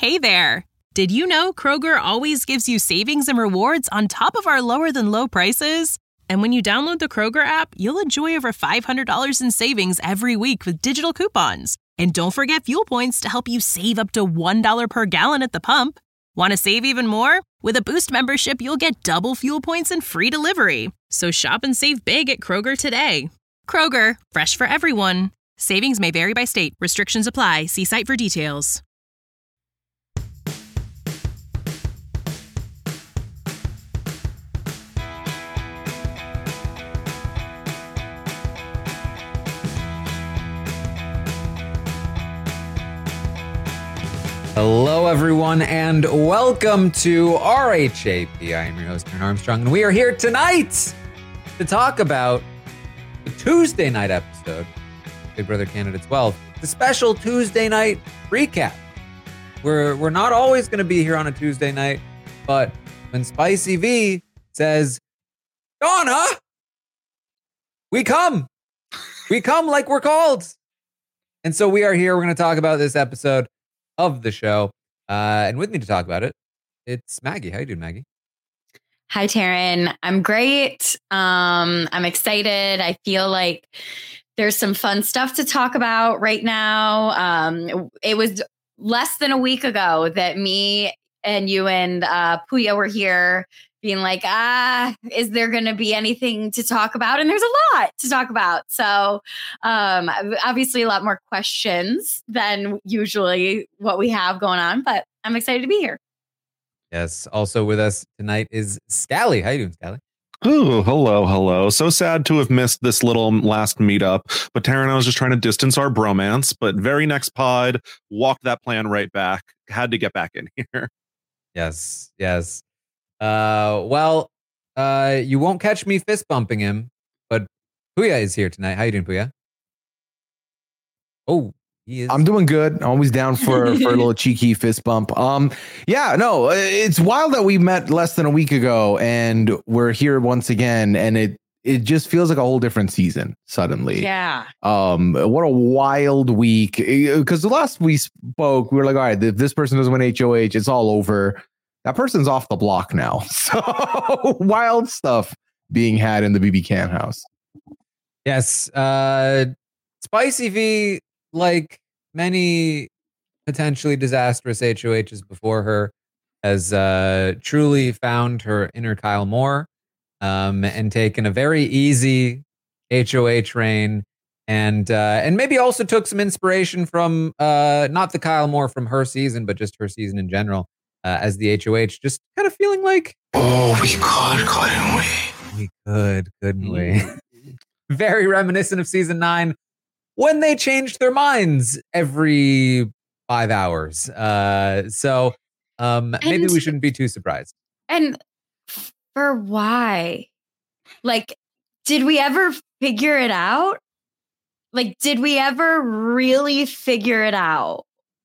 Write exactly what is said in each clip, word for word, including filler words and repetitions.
Hey there! Did you know Kroger always gives you savings and rewards on top of our lower-than-low prices? And when you download the Kroger app, you'll enjoy over five hundred dollars in savings every week with digital coupons. And don't forget fuel points to help you save up to one dollar per gallon at the pump. Want to save even more? With a Boost membership, you'll get double fuel points and free delivery. So shop and save big at Kroger today. Kroger, fresh for everyone. Savings may vary by state. Restrictions apply. See site for details. Hello, everyone, and welcome to R H A P. I am your host, Aaron Armstrong, and we are here tonight to talk about the Tuesday night episode, Big Brother Canada twelve, the special Tuesday night recap. We're, we're not always going to be here on a Tuesday night, but when Spicy V says, Donna, we come. We come like we're called. And so we are here. We're going to talk about this episode of the show. Uh, and with me to talk about it, it's Maggie. How you doing, Maggie? Hi, Taryn. I'm great. Um, I'm excited. I feel like there's some fun stuff to talk about right now. Um, it was less than a week ago that me and you and uh, Puya were here being like, ah, is there going to be anything to talk about? And there's a lot to talk about. So um, obviously a lot more questions than usually what we have going on, but I'm excited to be here. Yes. Also with us tonight is Scally. How you doing, Scally? Oh, hello, hello. So sad to have missed this little last meetup, but Taryn, I was just trying to distance our bromance, but very next pod, walked that plan right back. Had to get back in here. Yes, yes. Uh, well, uh, you won't catch me fist bumping him, but Puya is here tonight. How you doing, Puya? Oh, he is. I'm doing good. I'm always down for, for a little cheeky fist bump. Um, yeah, no, it's wild that we met less than a week ago and we're here once again, and it it just feels like a whole different season suddenly. Yeah. Um, what a wild week. Because the last we spoke, we were like, all right, if this person doesn't win H O H, it's all over. That person's off the block now. So wild stuff being had in the B B Can house. Yes. Uh, Spicy V, like many potentially disastrous H O Hs before her, has uh, truly found her inner Kyle Moore um, and taken a very easy H O H reign. And uh, and maybe also took some inspiration from uh, not the Kyle Moore from her season, but just her season in general. Uh, as the H O H, just kind of feeling like, oh, we could, couldn't we? We could, couldn't we? Very reminiscent of season nine, when they changed their minds every five hours. Uh, so um, maybe we shouldn't be too surprised. And for why? Like, did we ever figure it out? Like, did we ever really figure it out?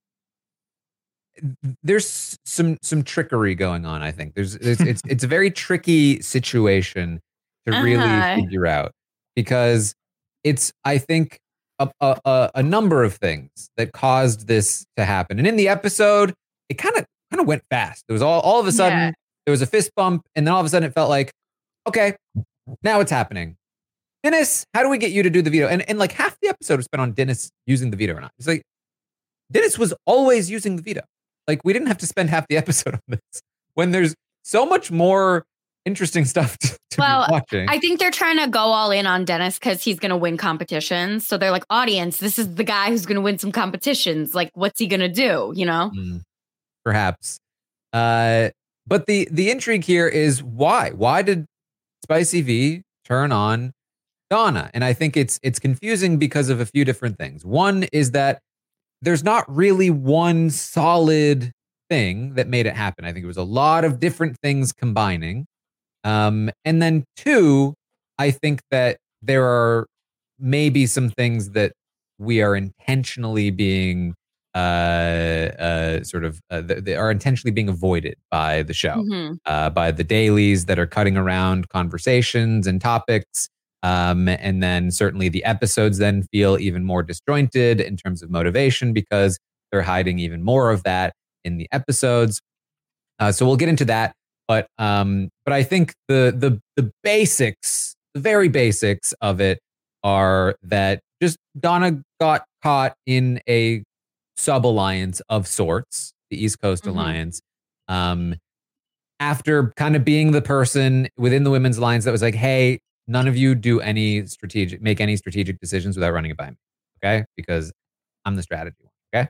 There's some some trickery going on. I think there's it's it's, it's a very tricky situation to really Uh-huh. figure out, because it's I think a, a a a number of things that caused this to happen. And in the episode, it kind of kind of went fast. There was all all of a sudden Yeah. there was a fist bump, and then all of a sudden it felt like, okay, now it's happening. Dennis, how do we get you to do the veto? And and like half the episode was spent on Dennis using the veto or not. It's like Dennis was always using the veto. Like, we didn't have to spend half the episode on this when there's so much more interesting stuff to, to Well, be watching. I think they're trying to go all in on Dennis because he's going to win competitions. So they're like, audience, this is the guy who's going to win some competitions. Like, what's he going to do? You know? Mm, perhaps. Uh, but the the intrigue here is why? Why did Spicy V turn on Donna? And I think it's it's confusing because of a few different things. One is that there's not really one solid thing that made it happen. I think it was a lot of different things combining. Um, and then two, I think that there are maybe some things that we are intentionally being uh, uh, sort of, uh, they are intentionally being avoided by the show, Mm-hmm. uh, by the dailies that are cutting around conversations and topics. Um, and then certainly the episodes then feel even more disjointed in terms of motivation because they're hiding even more of that in the episodes. Uh, so we'll get into that. But um, but I think the the the basics, the very basics of it are that just Donna got caught in a sub-alliance of sorts, the East Coast mm-hmm. Alliance, um, after kind of being the person within the Women's Alliance that was like, hey, none of you do any strategic, make any strategic decisions without running it by me, okay? Because I'm the strategy one, okay?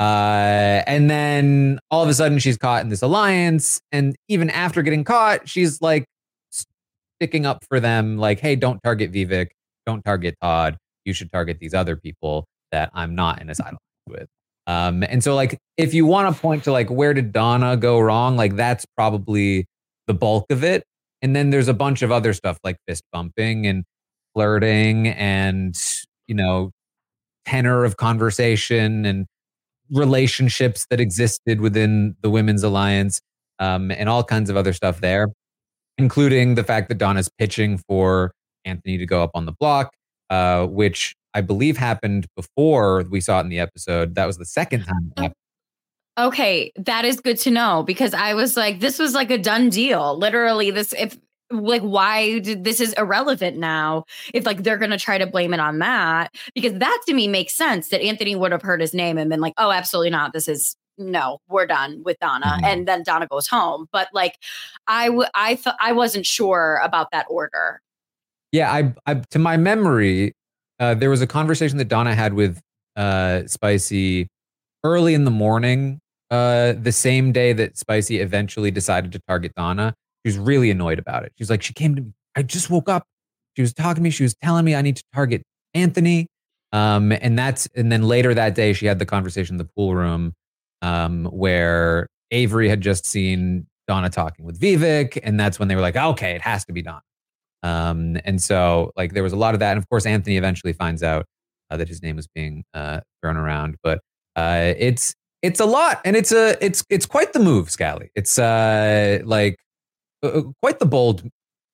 Uh, and then all of a sudden she's caught in this alliance. And even after getting caught, she's like sticking up for them. Like, hey, don't target Vivek. Don't target Todd. You should target these other people that I'm not in a side alliance with. Um, and so like, if you want to point to like, where did Donna go wrong? Like that's probably the bulk of it. And then there's a bunch of other stuff like fist bumping and flirting and, you know, tenor of conversation and relationships that existed within the Women's Alliance, um, and all kinds of other stuff there, including the fact that Donna's pitching for Anthony to go up on the block, uh, which I believe happened before we saw it in the episode. That was the second time it happened. Okay, that is good to know, because I was like, this was like a done deal. Literally, this if like why did this is irrelevant now if like they're gonna try to blame it on that, because that to me makes sense that Anthony would have heard his name and been like, oh, absolutely not. This is no, we're done with Donna, mm-hmm. and then Donna goes home. But like, I w- I thought I wasn't sure about that order. Yeah, I, I to my memory, uh, there was a conversation that Donna had with uh, Spicy early in the morning, uh, the same day that Spicy eventually decided to target Donna. She was really annoyed about it. She's like, she came to me. I just woke up. She was talking to me. She was telling me I need to target Anthony. Um, and that's and then later that day, she had the conversation in the pool room um, where Avery had just seen Donna talking with Vivek. And that's when they were like, okay, it has to be Donna. Um, and so like there was a lot of that. And of course, Anthony eventually finds out uh, that his name was being uh, thrown around. But uh, it's it's a lot. And it's a it's it's quite the move, Scally. It's uh, like uh, quite the bold.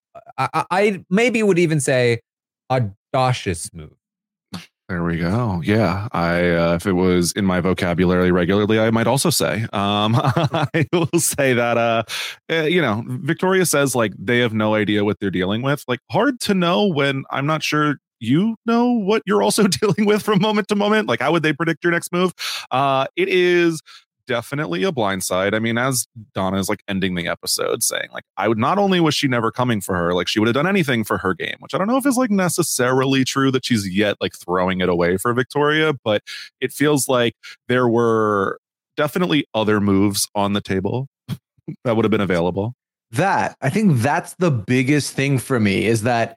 I, I maybe would even say audacious move. There we go. Yeah, I uh, if it was in my vocabulary regularly, I might also say. Um, I will say that uh, uh, you know, Victoria says like they have no idea what they're dealing with. Like hard to know when I'm not sure you know what you're also dealing with from moment to moment. Like how would they predict your next move? Uh, it is definitely a blindside. I mean, as Donna is like ending the episode saying like, I would not only was she never coming for her, like she would have done anything for her game, which I don't know if is like necessarily true that she's yet like throwing it away for Victoria, but it feels like there were definitely other moves on the table that would have been available. That I think that's the biggest thing for me is that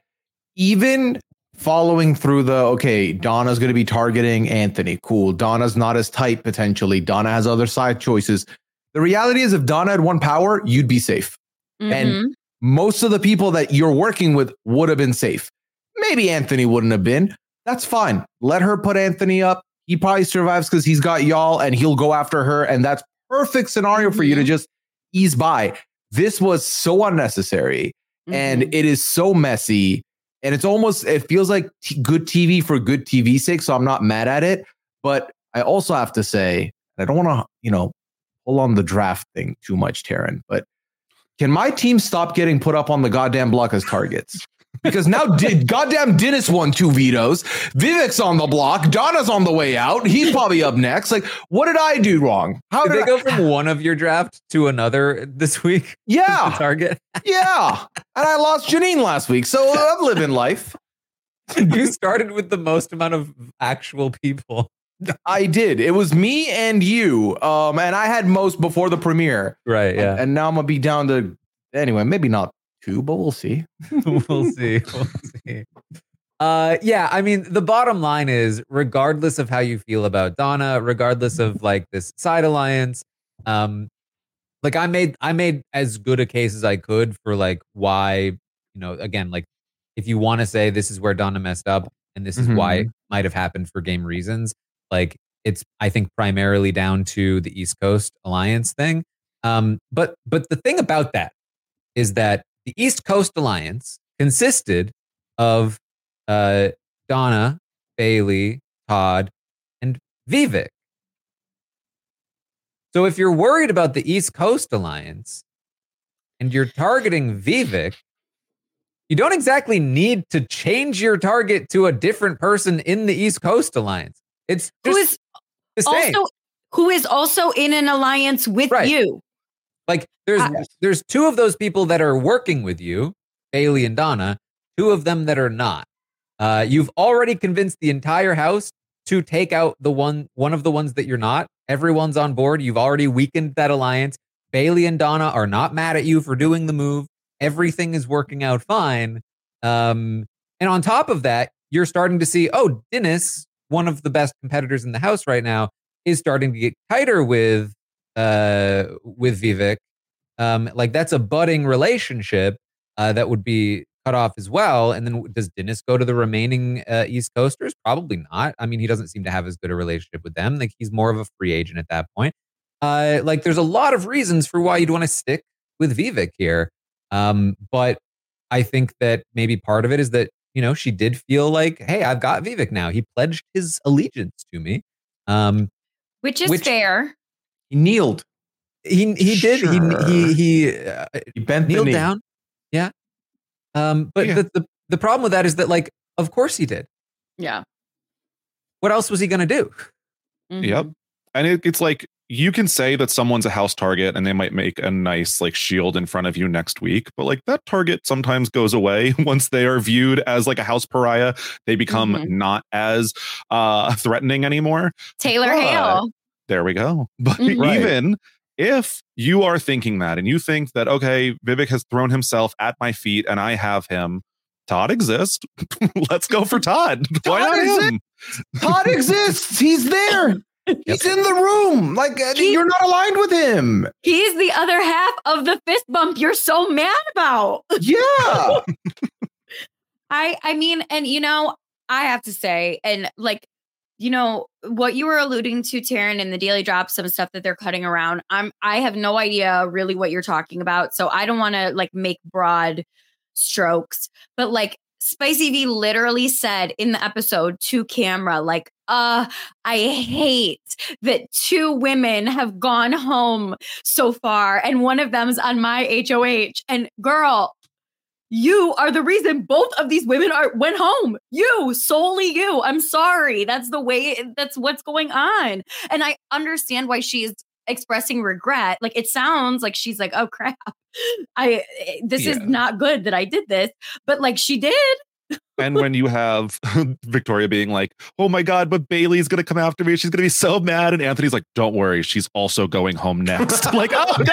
even following through the, okay, Donna's going to be targeting Anthony. Cool. Donna's not as tight potentially. Donna has other side choices. The reality is if Donna had one power, you'd be safe. Mm-hmm. And most of the people that you're working with would have been safe. Maybe Anthony wouldn't have been. That's fine. Let her put Anthony up. He probably survives because he's got y'all and he'll go after her. And that's perfect scenario mm-hmm. for you to just ease by. This was so unnecessary mm-hmm. and it is so messy. And it's almost, it feels like t- good T V for good T V's sake. So I'm not mad at it. But I also have to say, I don't want to, you know, pull on the draft thing too much, Taryn. But can my team stop getting put up on the goddamn block as targets? Because now did goddamn Dennis won two vetoes. Vivek's on the block. Donna's on the way out. He's probably up next. Like, what did I do wrong? How did, did they I- go from one of your draft to another this week? Yeah. Target. Yeah. And I lost Janine last week. So I'm living life. You started with the most amount of actual people. I did. It was me and you. Um, and I had most before the premiere. Right. Yeah. And, and now I'm going to be down to, anyway, maybe not two, but we'll see. we'll see. We'll see. Uh, yeah, I mean, the bottom line is, regardless of how you feel about Donna, regardless of like this side alliance, um, like I made, I made as good a case as I could for like why, you know, again, like if you want to say this is where Donna messed up and this is mm-hmm. why it might have happened for game reasons, like it's, I think, primarily down to the East Coast Alliance thing. Um, but but the thing about that is that the East Coast Alliance consisted of uh, Donna, Bailey, Todd, and Vivek. So if you're worried about the East Coast Alliance and you're targeting Vivek, you don't exactly need to change your target to a different person in the East Coast Alliance. It's just who is the same. also who is also in an alliance with Right. you. Like there's Uh, there's two of those people that are working with you, Bailey and Donna, two of them that are not. Uh, you've already convinced the entire house to take out the one one of the ones that you're not. Everyone's on board. You've already weakened that alliance. Bailey and Donna are not mad at you for doing the move. Everything is working out fine. Um, and on top of that, you're starting to see, oh, Dennis, one of the best competitors in the house right now, is starting to get tighter with uh, with Vivek. Um, like that's a budding relationship uh, that would be cut off as well. And then does Dennis go to the remaining uh, East Coasters? Probably not. I mean, he doesn't seem to have as good a relationship with them. Like he's more of a free agent at that point. Uh, like there's a lot of reasons for why you'd want to stick with Vivek here. Um, but I think that maybe part of it is that, you know, she did feel like, hey, I've got Vivek now. He pledged his allegiance to me. Um, Which is Which- fair. He kneeled. he he did. Sure. He he he uh, He bent the kneeled knee. down. Yeah. Um, but Yeah. The, the the problem with that is that, like, of course he did. Yeah. What else was he going to do? Mhm. Yep. And it, it's like you can say that someone's a house target and they might make a nice like shield in front of you next week, but like that target sometimes goes away once they are viewed as like a house pariah. They become Mhm. not as uh threatening anymore. Taylor But- Hale. There we go. But Mhm. Right. even if you are thinking that and you think that, okay, Vivek has thrown himself at my feet and I have him, Todd exists. Let's go for Todd. Why Todd not him? Todd exists. He's there. He's in the room. Like uh, He- you're not aligned with him. He's the other half of the fist bump you're so mad about. Yeah. I I mean, and you know, I have to say, and like, you know, what you were alluding to, Taryn, in the Daily Drop, some stuff that they're cutting around. I'm I have no idea really what you're talking about. So I don't want to like make broad strokes, but like Spicy V literally said in the episode to camera, like, uh, I hate that two women have gone home so far, and one of them's on my H O H. And girl, you are the reason both of these women are went home. You, solely you. I'm sorry. That's the way, that's what's going on. And I understand why she's expressing regret. Like it sounds like she's like, oh crap. I this is Yeah. not good that I did this. But like she did. And when you have Victoria being like, oh my God, but Bailey's going to come after me. She's going to be so mad. And Anthony's like, don't worry. She's also going home next. Like, oh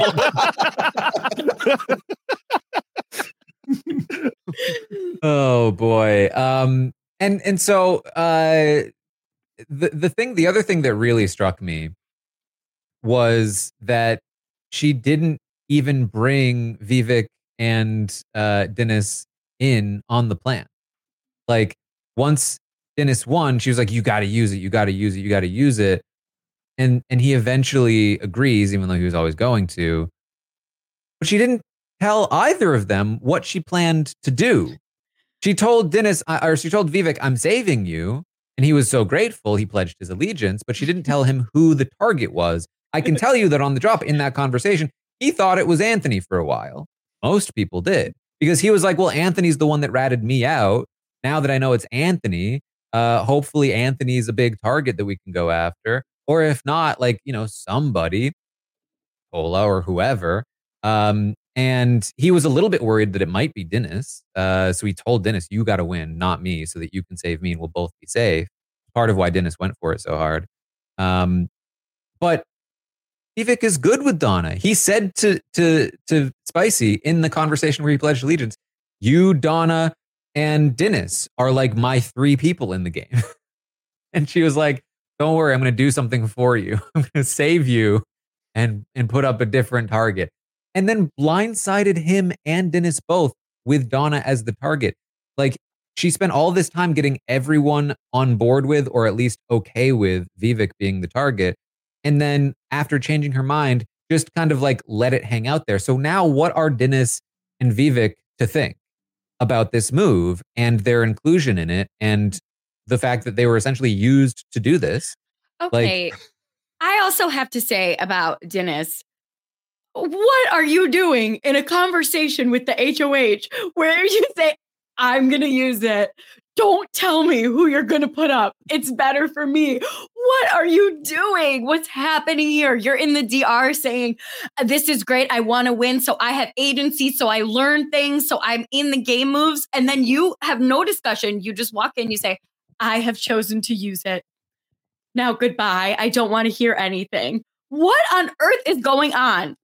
no. Oh boy. Um, and and so uh, the the thing, the other thing that really struck me was that she didn't even bring Vivek and uh, Dennis in on the plan. Like once Dennis won, she was like, "You got to use it. You got to use it. You got to use it." And and he eventually agrees, even though he was always going to. But she didn't tell either of them what she planned to do. She told Dennis, uh, or she told Vivek, "I'm saving you," and he was so grateful. He pledged his allegiance, but she didn't tell him who the target was. I can tell you that on the drop in that conversation, he thought it was Anthony for a while. Most people did, because he was like, "Well, Anthony's the one that ratted me out. Now that I know it's Anthony, uh, hopefully Anthony's a big target that we can go after. Or if not, like, you know, somebody, Ola or whoever." Um, and he was a little bit worried that it might be Dennis. Uh, so he told Dennis, "You got to win, not me, so that you can save me and we'll both be safe." Part of why Dennis went for it so hard. Um, but Vivek is good with Donna. He said to to to Spicy in the conversation where he pledged allegiance, "You, Donna, and Dennis are like my three people in the game." And she was like, "Don't worry, I'm going to do something for you. I'm going to save you and and put up a different target." And then blindsided him and Dennis both with Donna as the target. Like she spent all this time getting everyone on board with, or at least okay with, Vivek being the target. And then after changing her mind, just kind of like let it hang out there. So now what are Dennis and Vivek to think about this move and their inclusion in it and the fact that they were essentially used to do this? Okay. I also have to say about Dennis, what are you doing in a conversation with the H O H where you say, I'm going to use it? Don't tell me who you're going to put up. It's better for me. What are you doing? What's happening here? You're in the D R saying, this is great. I want to win. So I have agency. So I learn things. So I'm in the game moves. And then you have no discussion. You just walk in, you say, I have chosen to use it. Now, goodbye. I don't want to hear anything. What on earth is going on?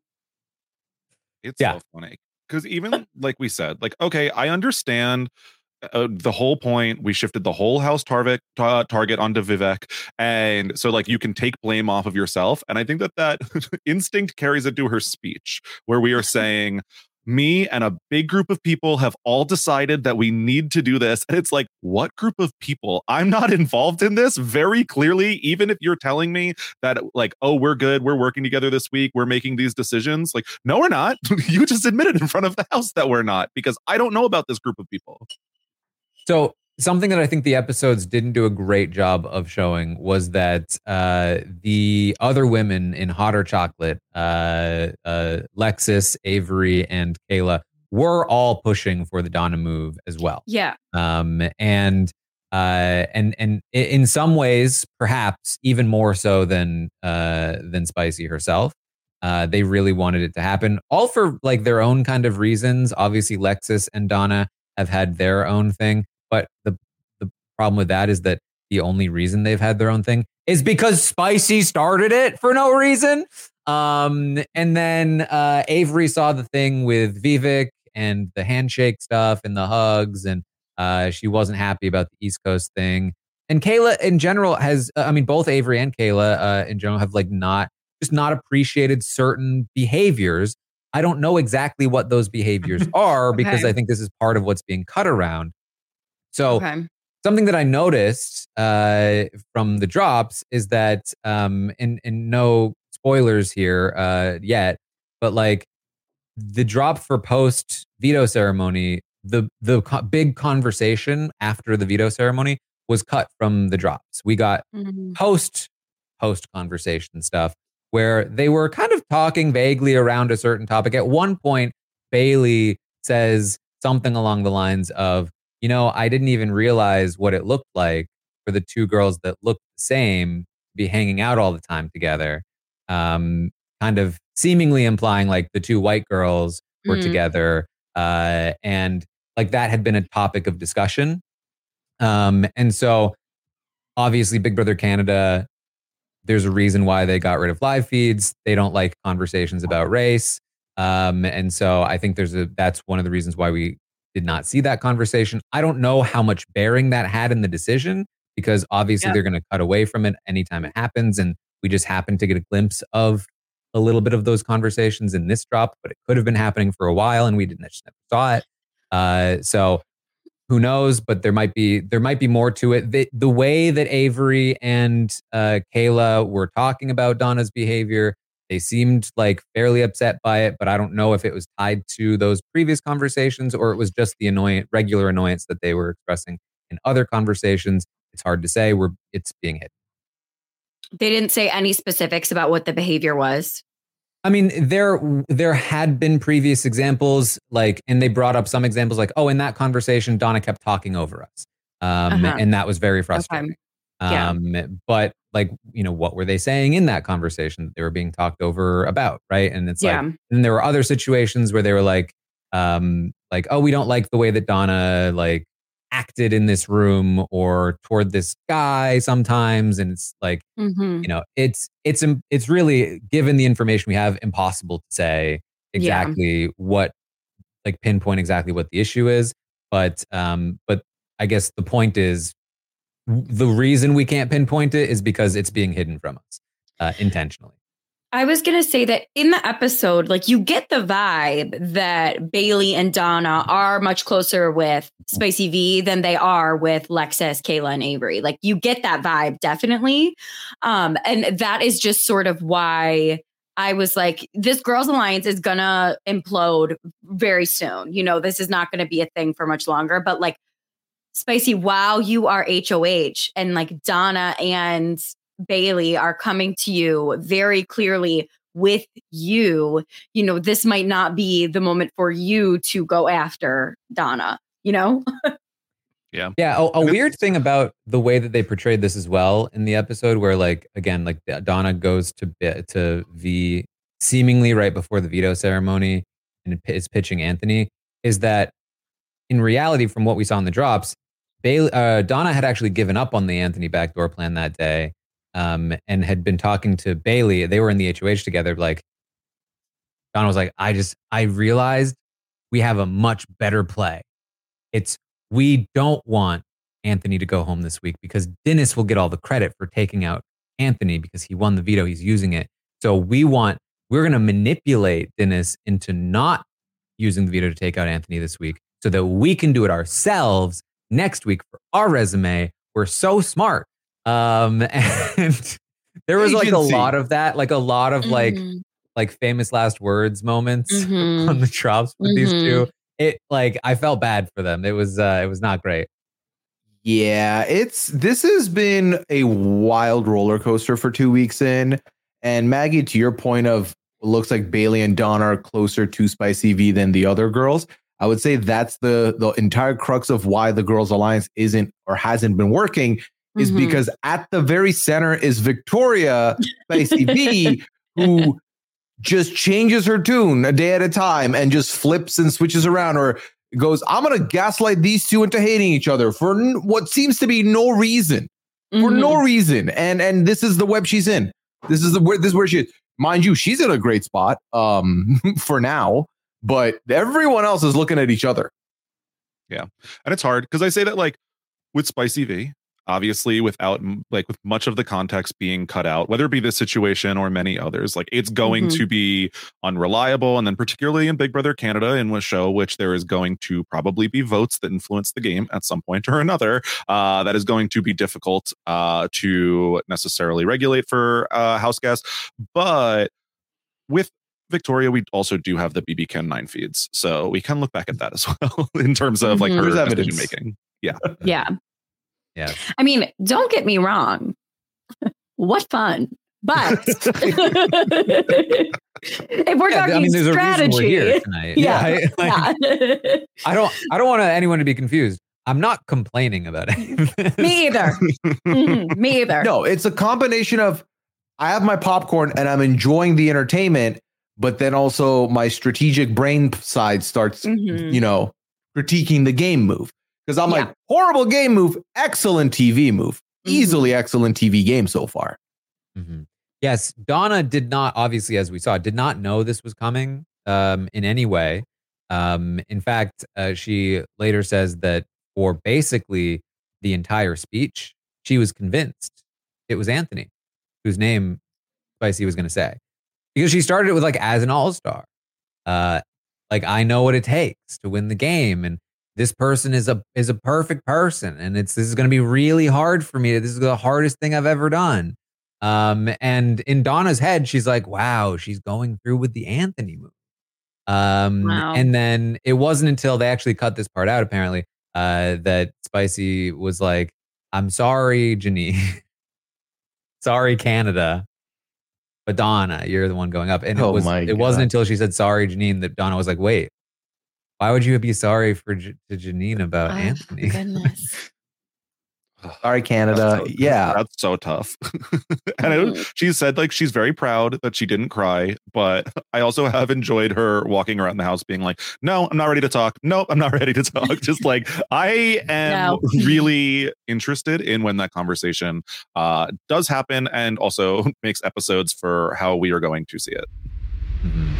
It's yeah. so funny. Because even like we said, like, okay, I understand Uh, the whole point. We shifted the whole house target ta- target onto Vivek, and so like you can take blame off of yourself. And I think that that instinct carries it to her speech, where we are saying, me and a big group of people have all decided that we need to do this. And it's like, what group of people? I'm not involved in this very clearly. Even if you're telling me that like, oh, we're good, we're working together this week, we're making these decisions. Like, no, we're not. You just admitted in front of the house that we're not, because I don't know about this group of people. So something that I think the episodes didn't do a great job of showing was that uh, the other women in Hot or Chocolate, uh, uh, Lexus, Avery, and Kayla, were all pushing for the Donna move as well. Yeah. Um, and uh, and and in some ways, perhaps even more so than uh, than Spicy herself. Uh, they really wanted it to happen, all for like their own kind of reasons. Obviously, Lexus and Donna have had their own thing. But the the problem with that is that the only reason they've had their own thing is because Spicy started it for no reason. Um, and then uh, Avery saw the thing with Vivek and the handshake stuff and the hugs, and uh, she wasn't happy about the East Coast thing. And Kayla, in general, has uh, I mean, both Avery and Kayla, uh, in general, have like not just not appreciated certain behaviors. I don't know exactly what those behaviors are okay. because I think this is part of what's being cut around. So okay. something that I noticed uh, from the drops is that, um, and, and no spoilers here uh, yet, but like the drop for post veto ceremony, the the co- big conversation after the veto ceremony was cut from the drops. We got mm-hmm. post post conversation stuff where they were kind of talking vaguely around a certain topic. At one point, Bailey says something along the lines of, you know, I didn't even realize what it looked like for the two girls that looked the same be hanging out all the time together. Um, kind of seemingly implying like the two white girls were mm. together. Uh, and like that had been a topic of discussion. Um, and so obviously Big Brother Canada, there's a reason why they got rid of live feeds. They don't like conversations about race. Um, and so I think there's a, that's one of the reasons why we did not see that conversation. I don't know how much bearing that had in the decision, because obviously yeah. they're going to cut away from it anytime it happens. And we just happened to get a glimpse of a little bit of those conversations in this drop, but it could have been happening for a while and we didn't just never saw it. Uh, so who knows, but there might be, there might be more to it. The, the way that Avery and uh, Kayla were talking about Donna's behavior, they seemed like fairly upset by it, but I don't know if it was tied to those previous conversations or it was just the annoying, regular annoyance that they were expressing in other conversations. It's hard to say. We're, it's being hidden. They didn't say any specifics about what the behavior was. I mean, there there had been previous examples, like, and they brought up some examples like, oh, in that conversation, Donna kept talking over us. Um, uh-huh. And that was very frustrating. Okay. Yeah. Um, but like, you know, what were they saying in that conversation that they were being talked over about? Right. And it's yeah. like, and there were other situations where they were like, um, like, oh, we don't like the way that Donna like acted in this room or toward this guy sometimes. And it's like, mm-hmm. you know, it's, it's, it's really, given the information we have, impossible to say exactly yeah. what, like pinpoint exactly what the issue is. But, um, but I guess the point is, the reason we can't pinpoint it is because it's being hidden from us uh, intentionally. I was going to say that in the episode, like you get the vibe that Bailey and Donna are much closer with Spicy V than they are with Lexus, Kayla, and Avery. Like you get that vibe, definitely. Um, and that is just sort of why I was like, this Girls Alliance is going to implode very soon. You know, this is not going to be a thing for much longer, but like, Spicy, while you are H O H and like Donna and Bailey are coming to you very clearly with you, you know, this might not be the moment for you to go after Donna, you know? Yeah. Yeah. A, a weird thing about the way that they portrayed this as well in the episode, where like again, like Donna goes to to V seemingly right before the veto ceremony and is pitching Anthony, is that in reality, from what we saw in the drops, Bailey, uh, Donna had actually given up on the Anthony backdoor plan that day, um, and had been talking to Bailey. They were in the H O H together. Like Donna was like, I just I realized we have a much better play. It's we don't want Anthony to go home this week because Dennis will get all the credit for taking out Anthony because he won the veto. He's using it. So we want, we're going to manipulate Dennis into not using the veto to take out Anthony this week so that we can do it ourselves next week for our resume. We're so smart. Um, and there was like Agency. a lot of that, like a lot of like, Mm-hmm. like famous last words moments Mhm. on the drops with these Mhm. two. It like I felt bad for them. It was uh, it was not great. Yeah, it's this has been a wild roller coaster for two weeks in. And Maggie, to your point of it looks like Bailey and Dawn are closer to Spicy V than the other girls. I would say that's the the entire crux of why the Girls Alliance isn't or hasn't been working is Mhm. because at the very center is Victoria Spicy V, who just changes her tune a day at a time and just flips and switches around or goes, I'm going to gaslight these two into hating each other for n- what seems to be no reason, for Mhm. no reason. And and this is the web she's in. This is the where this is where she is. Mind you, she's in a great spot um, for now, but everyone else is looking at each other. Yeah. And it's hard because I say that like with Spicy V, obviously without m- like with much of the context being cut out, whether it be this situation or many others, like it's going Mhm. to be unreliable. And then particularly in Big Brother Canada in a show, which there is going to probably be votes that influence the game at some point or another, uh, that is going to be difficult uh, to necessarily regulate for uh, house guests. But with Victoria, we also do have the B B Ken nine feeds. So we can look back at that as well in terms of like Mhm. her There's decision evidence. making. Yeah. Yeah. Yeah. I mean, don't get me wrong. What fun. But if we're Yeah, talking I mean, there's a reason strategy, we're here tonight. yeah, I, like, yeah. I don't I don't want anyone to be confused. I'm not complaining about it. Me either. Mhm, me either. No, it's a combination of I have my popcorn and I'm enjoying the entertainment, but then also my strategic brain side starts, Mhm. you know, critiquing the game move. Because I'm Yeah. like, horrible game move, excellent T V move, Mhm. easily excellent T V game so far. Mhm. Yes, Donna did not, obviously, as we saw, did not know this was coming um, in any way. Um, in fact, uh, she later says that for basically the entire speech, she was convinced it was Anthony, whose name Spicy was going to say. Because she started it with like, as an all-star. Uh, like, I know what it takes to win the game. And this person is a is a perfect person. And it's this is going to be really hard for me. This is the hardest thing I've ever done. Um, and in Donna's head, she's like, wow, she's going through with the Anthony move. Um, Wow. and then it wasn't until they actually cut this part out, apparently, uh, that Spicy was like, I'm sorry, Janine. Sorry, Canada. But Donna, you're the one going up. And it Oh was my it wasn't God. until she said sorry, Janine, that Donna was like, wait, why would you be sorry for J- to Janine about Oh, Anthony? goodness. Sorry, Canada. That's so- yeah. that's so tough. And Mhm. it, she said like she's very proud that she didn't cry, but I also have enjoyed her walking around the house being like, no, I'm not ready to talk. Nope, I'm not ready to talk. Just like I am No. really interested in when that conversation uh, does happen and also makes episodes for how we are going to see it. Mhm.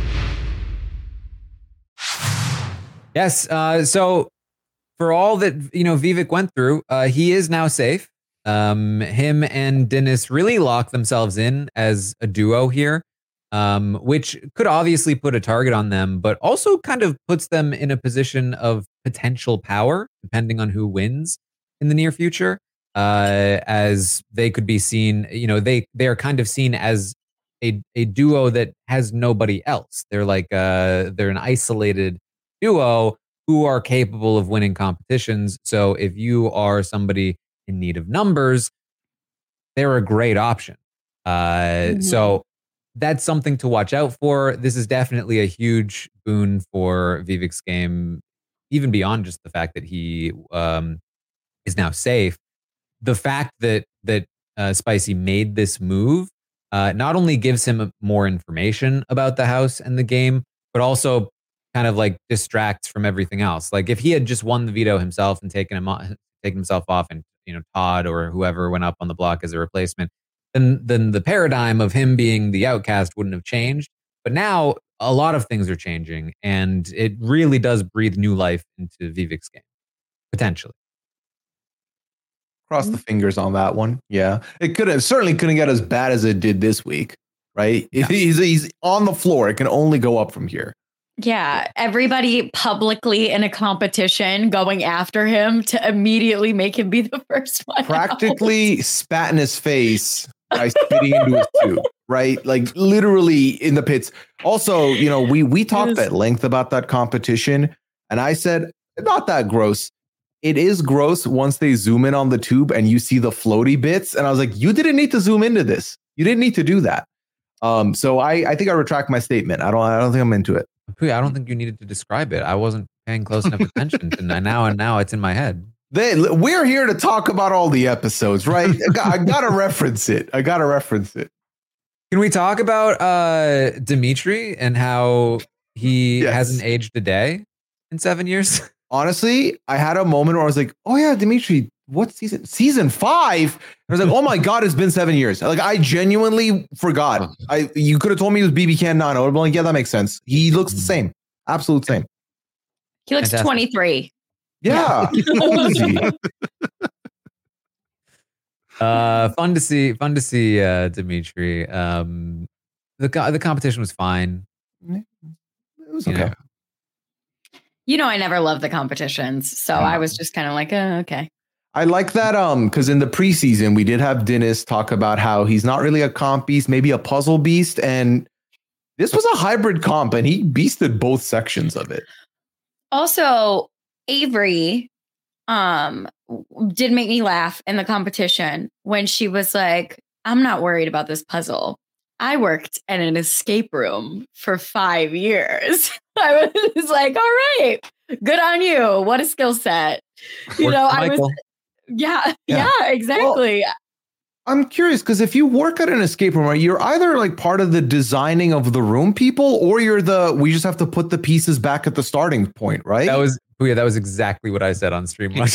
Yes. Uh, so for all that, you know, Vivek went through, uh, he is now safe. Um, him and Dennis really lock themselves in as a duo here, um, which could obviously put a target on them, but also kind of puts them in a position of potential power, depending on who wins in the near future. Uh, as they could be seen, you know, they they are kind of seen as a a duo that has nobody else. They're like uh, they're an isolated duo who are capable of winning competitions. So if you are somebody in need of numbers, they're a great option. Uh, mm-hmm. So that's something to watch out for. This is definitely a huge boon for Vivek's game, even beyond just the fact that he um, is now safe. The fact that that uh, Spicy made this move uh, not only gives him more information about the house and the game, but also kind of like distracts from everything else. Like if he had just won the veto himself and taken him off, taken himself off, and you know Todd or whoever went up on the block as a replacement, then then the paradigm of him being the outcast wouldn't have changed. But now a lot of things are changing, and it really does breathe new life into Vivek's game, potentially. Cross the fingers on that one. Yeah, it could have certainly couldn't get as bad as it did this week, right? Yeah. He's he's on the floor. It can only go up from here. Yeah, everybody publicly in a competition going after him to immediately make him be the first one. Practically out. Spat in his face by spitting into his tube, right? Like literally in the pits. Also, you know, we we talked at length about that competition, and I said not that gross. It is gross once they zoom in on the tube and you see the floaty bits. And I was like, you didn't need to zoom into this. You didn't need to do that. Um, so I, I think I retract my statement. I don't I don't think I'm into it. I don't think you needed to describe it. I wasn't paying close enough attention to now and now it's in my head. They, we're here to talk about all the episodes, right? I, got, I gotta reference it. I gotta reference it. Can we talk about uh, Dimitri and how he yes. hasn't aged a day in seven years? Honestly, I had a moment where I was like, oh yeah, Dimitri, what season? Season five? I was like, oh my God, it's been seven years. Like I genuinely forgot. I You could have told me it was B B Can nine. I would have been like, yeah, that makes sense. He looks the same. Absolute same. He looks Fantastic. twenty-three. Yeah. uh, fun to see, fun to see uh, Dimitri. Um, the, the competition was fine. It was okay. You know. You know, I never loved the competitions, so I was just kind of like, oh, okay. I like that um, because in the preseason, we did have Dennis talk about how he's not really a comp beast, maybe a puzzle beast. And this was a hybrid comp, and he beasted both sections of it. Also, Avery um, did make me laugh in the competition when she was like, I'm not worried about this puzzle. I worked at an escape room for five years. I was like, all right, good on you. What a skill set. You Work know, I Michael. was, yeah, yeah, yeah exactly. Well, I'm curious because if you work at an escape room, right, you're either like part of the designing of the room people, or you're the, we just have to put the pieces back at the starting point, right? That was, oh yeah, that was exactly what I said on stream. Yeah.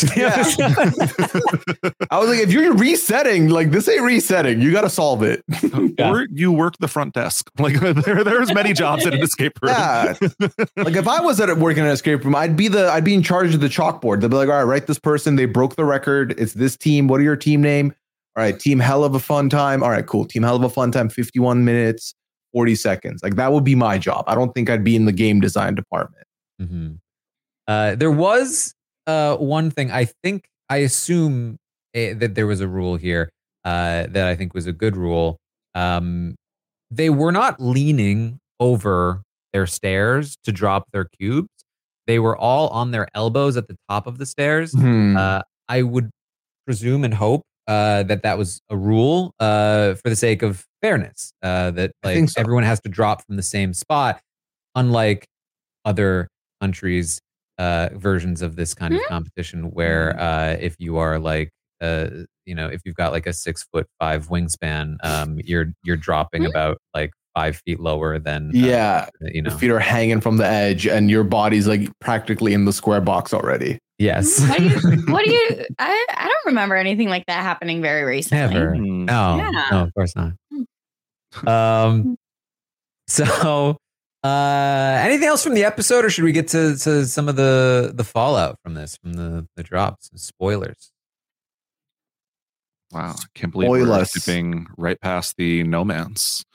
I was like, if you're resetting, like this ain't resetting, you got to solve it. Yeah. Or you work the front desk. Like there, there's many jobs at an escape room. Yeah. Like if I was at working in an escape room, I'd be the, I'd be in charge of the chalkboard. They'd be like, all right, write this person. They broke the record. It's this team. What are your team name? All right, team hell of a fun time. All right, cool. Team hell of a fun time. fifty-one minutes, forty seconds. Like that would be my job. I don't think I'd be in the game design department. Mm-hmm. Uh, there was uh, one thing. I think, I assume uh, that there was a rule here uh, that I think was a good rule. Um, they were not leaning over their stairs to drop their cubes. They were all on their elbows at the top of the stairs. Hmm. Uh, I would presume and hope uh, that that was a rule uh, for the sake of fairness, uh, that like so. everyone has to drop from the same spot, unlike other countries' uh, versions of this kind mm-hmm. of competition, where uh, if you are like, uh, you know, if you've got like a six foot five wingspan, um, you're you're dropping mm-hmm. about like five feet lower than uh, yeah, you know, your feet are hanging from the edge, and your body's like practically in the square box already. Yes. What do you? What do you I, I don't remember anything like that happening very recently. Never. No. Yeah. No, of course not. Um. So, uh, anything else from the episode, or should we get to, to some of the the fallout from this, from the the drops, spoilers? Wow, I can't believe Spoil we're us. skipping right past the no man's.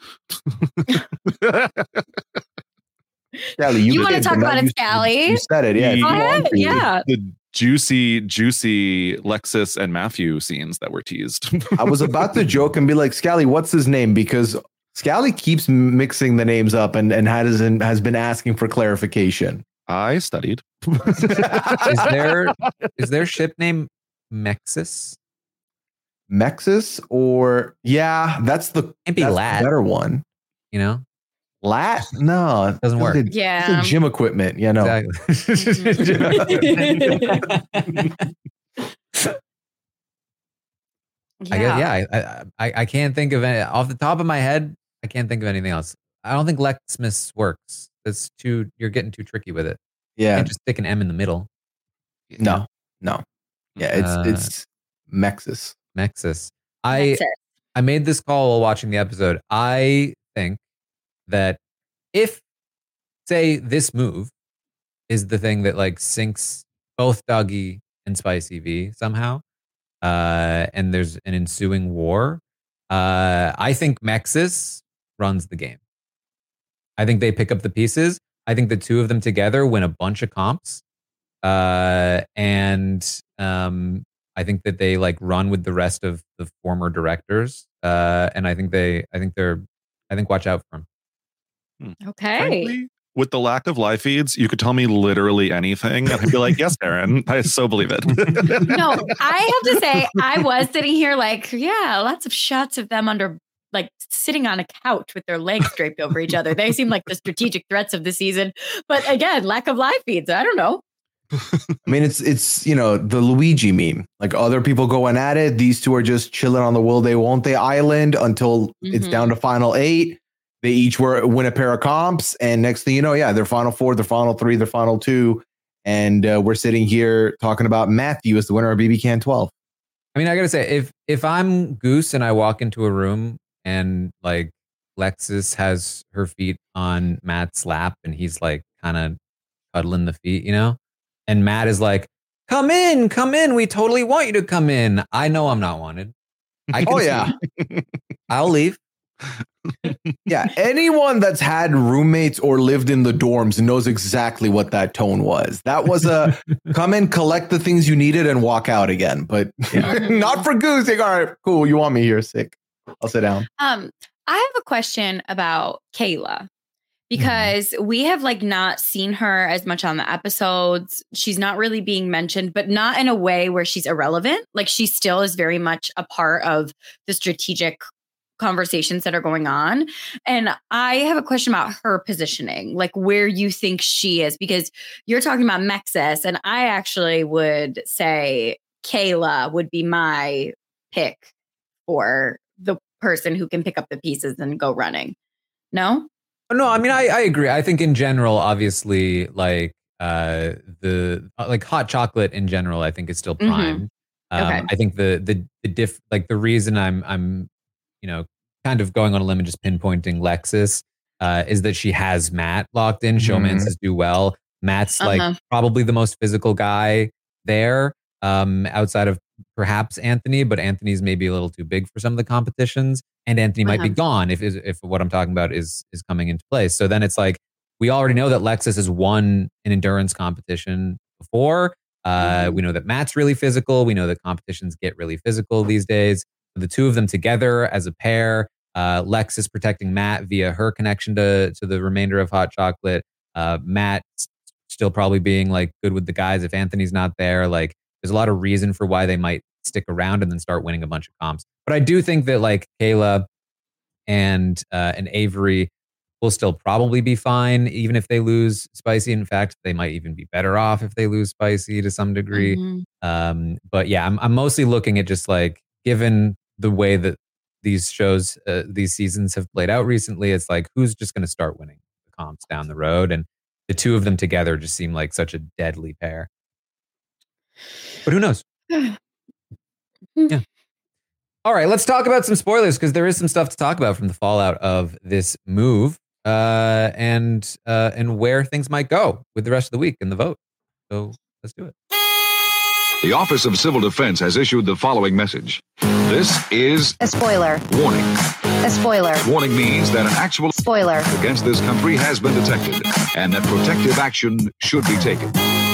Scally, you, You want to did, talk but about now it, you- Scally? You said it, yeah. if Go you want ahead, to. yeah. The juicy, juicy Lexus and Matthew scenes that were teased. I was about to joke and be like, Scally, what's his name? Because Scally keeps mixing the names up and, and has, has been asking for clarification. I studied. Is there is their ship name Mexis? Mexis or yeah, that's the Can't be that's the Lat. better one. You know, Lat? No, it Doesn't work. Like a- Yeah. it's a gym equipment. Yeah, no. Exactly. I Yeah. guess, yeah, I, I I can't think of any off the top of my head. I can't think of anything else. I don't think Lexmas works. That's too. You're getting too tricky with it. You Yeah, can't just stick an M in the middle. no, no. Yeah, it's Uh, it's Mexis. Mexis. I That's it. I made this call while watching the episode. I think that if, say, this move is the thing that like sinks both Dougie and Spicy V somehow, uh, and there's an ensuing war, uh, I think Mexis runs the game. I think they pick up the pieces. I think the two of them together win a bunch of comps, uh, and um, I think that they like run with the rest of the former directors, uh, and I think they, I think they're, I think watch out for them. Okay. Frankly, with the lack of live feeds, you could tell me literally anything, and I'd be like, "Yes, Aaron, I so believe it." No, I have to say, I was sitting here like, yeah, lots of shots of them under, like, sitting on a couch with their legs draped over each other. They seem like the strategic threats of the season. But again, lack of live feeds. I don't know. I mean, it's it's you know the Luigi meme. Like other people going at it, these two are just chilling on the will they won't they island until it's Mhm. down to final eight. They each were win a pair of comps, and next thing you know, yeah, they're final four, they're final three, they're final two, and uh, we're sitting here talking about Matthew as the winner of B B Can twelve. I mean, I gotta say, if if I'm Goose and I walk into a room and like Lexis has her feet on Matt's lap and he's like kind of cuddling the feet, you know, and Matt is like, "Come in, come in. We totally want you to come in." I know I'm not wanted. I can Oh see- yeah, I'll leave. yeah. Anyone that's had roommates or lived in the dorms knows exactly what that tone was. That was a come in, collect the things you needed, and walk out again. But not for Goose. Like, all right, cool. You want me here? Sick. I'll sit down. Um, I have a question about Kayla because we have like not seen her as much on the episodes. She's not really being mentioned, but not in a way where she's irrelevant. Like she still is very much a part of the strategic conversations that are going on. And I have a question about her positioning, like where you think she is, because you're talking about Mexis, and I actually would say Kayla would be my pick for the person who can pick up the pieces and go running. No? No, I mean, I, I agree. I think in general, obviously, like uh, the uh, like hot chocolate in general, I think is still Mhm. prime. Um, Okay. I think the the the diff like the reason I'm I'm you know kind of going on a limb and just pinpointing Lexis uh, is that she has Matt locked in. Showmances do well. Matt's Uh-huh. like probably the most physical guy there, um, outside of perhaps Anthony, but Anthony's maybe a little too big for some of the competitions, and Anthony might be Uh-huh. gone if if what I'm talking about is is coming into place. So then it's like we already know that Lexis has won an endurance competition before. Uh, Mhm. We know that Matt's really physical. We know that competitions get really physical these days. The two of them together as a pair, uh, Lexis protecting Matt via her connection to to the remainder of Hot Chocolate. Uh, Matt still probably being like good with the guys if Anthony's not there. Like there's a lot of reason for why they might stick around and then start winning a bunch of comps. But I do think that like Kayla and uh, and Avery will still probably be fine, even if they lose Spicy. In fact, they might even be better off if they lose Spicy to some degree. Mhm. Um, but yeah, I'm I'm mostly looking at just like given the way that these shows, uh, these seasons have played out recently, it's like who's just going to start winning the comps down the road, and the two of them together just seem like such a deadly pair. But who knows? Yeah. All right, let's talk about some spoilers because there is some stuff to talk about from the fallout of this move, uh, and uh, and where things might go with the rest of the week in the vote. So let's do it. The Office of Civil Defense has issued the following message. This is A spoiler. warning. A spoiler. Warning means that an actual Spoiler. against this country has been detected and that protective action should be taken.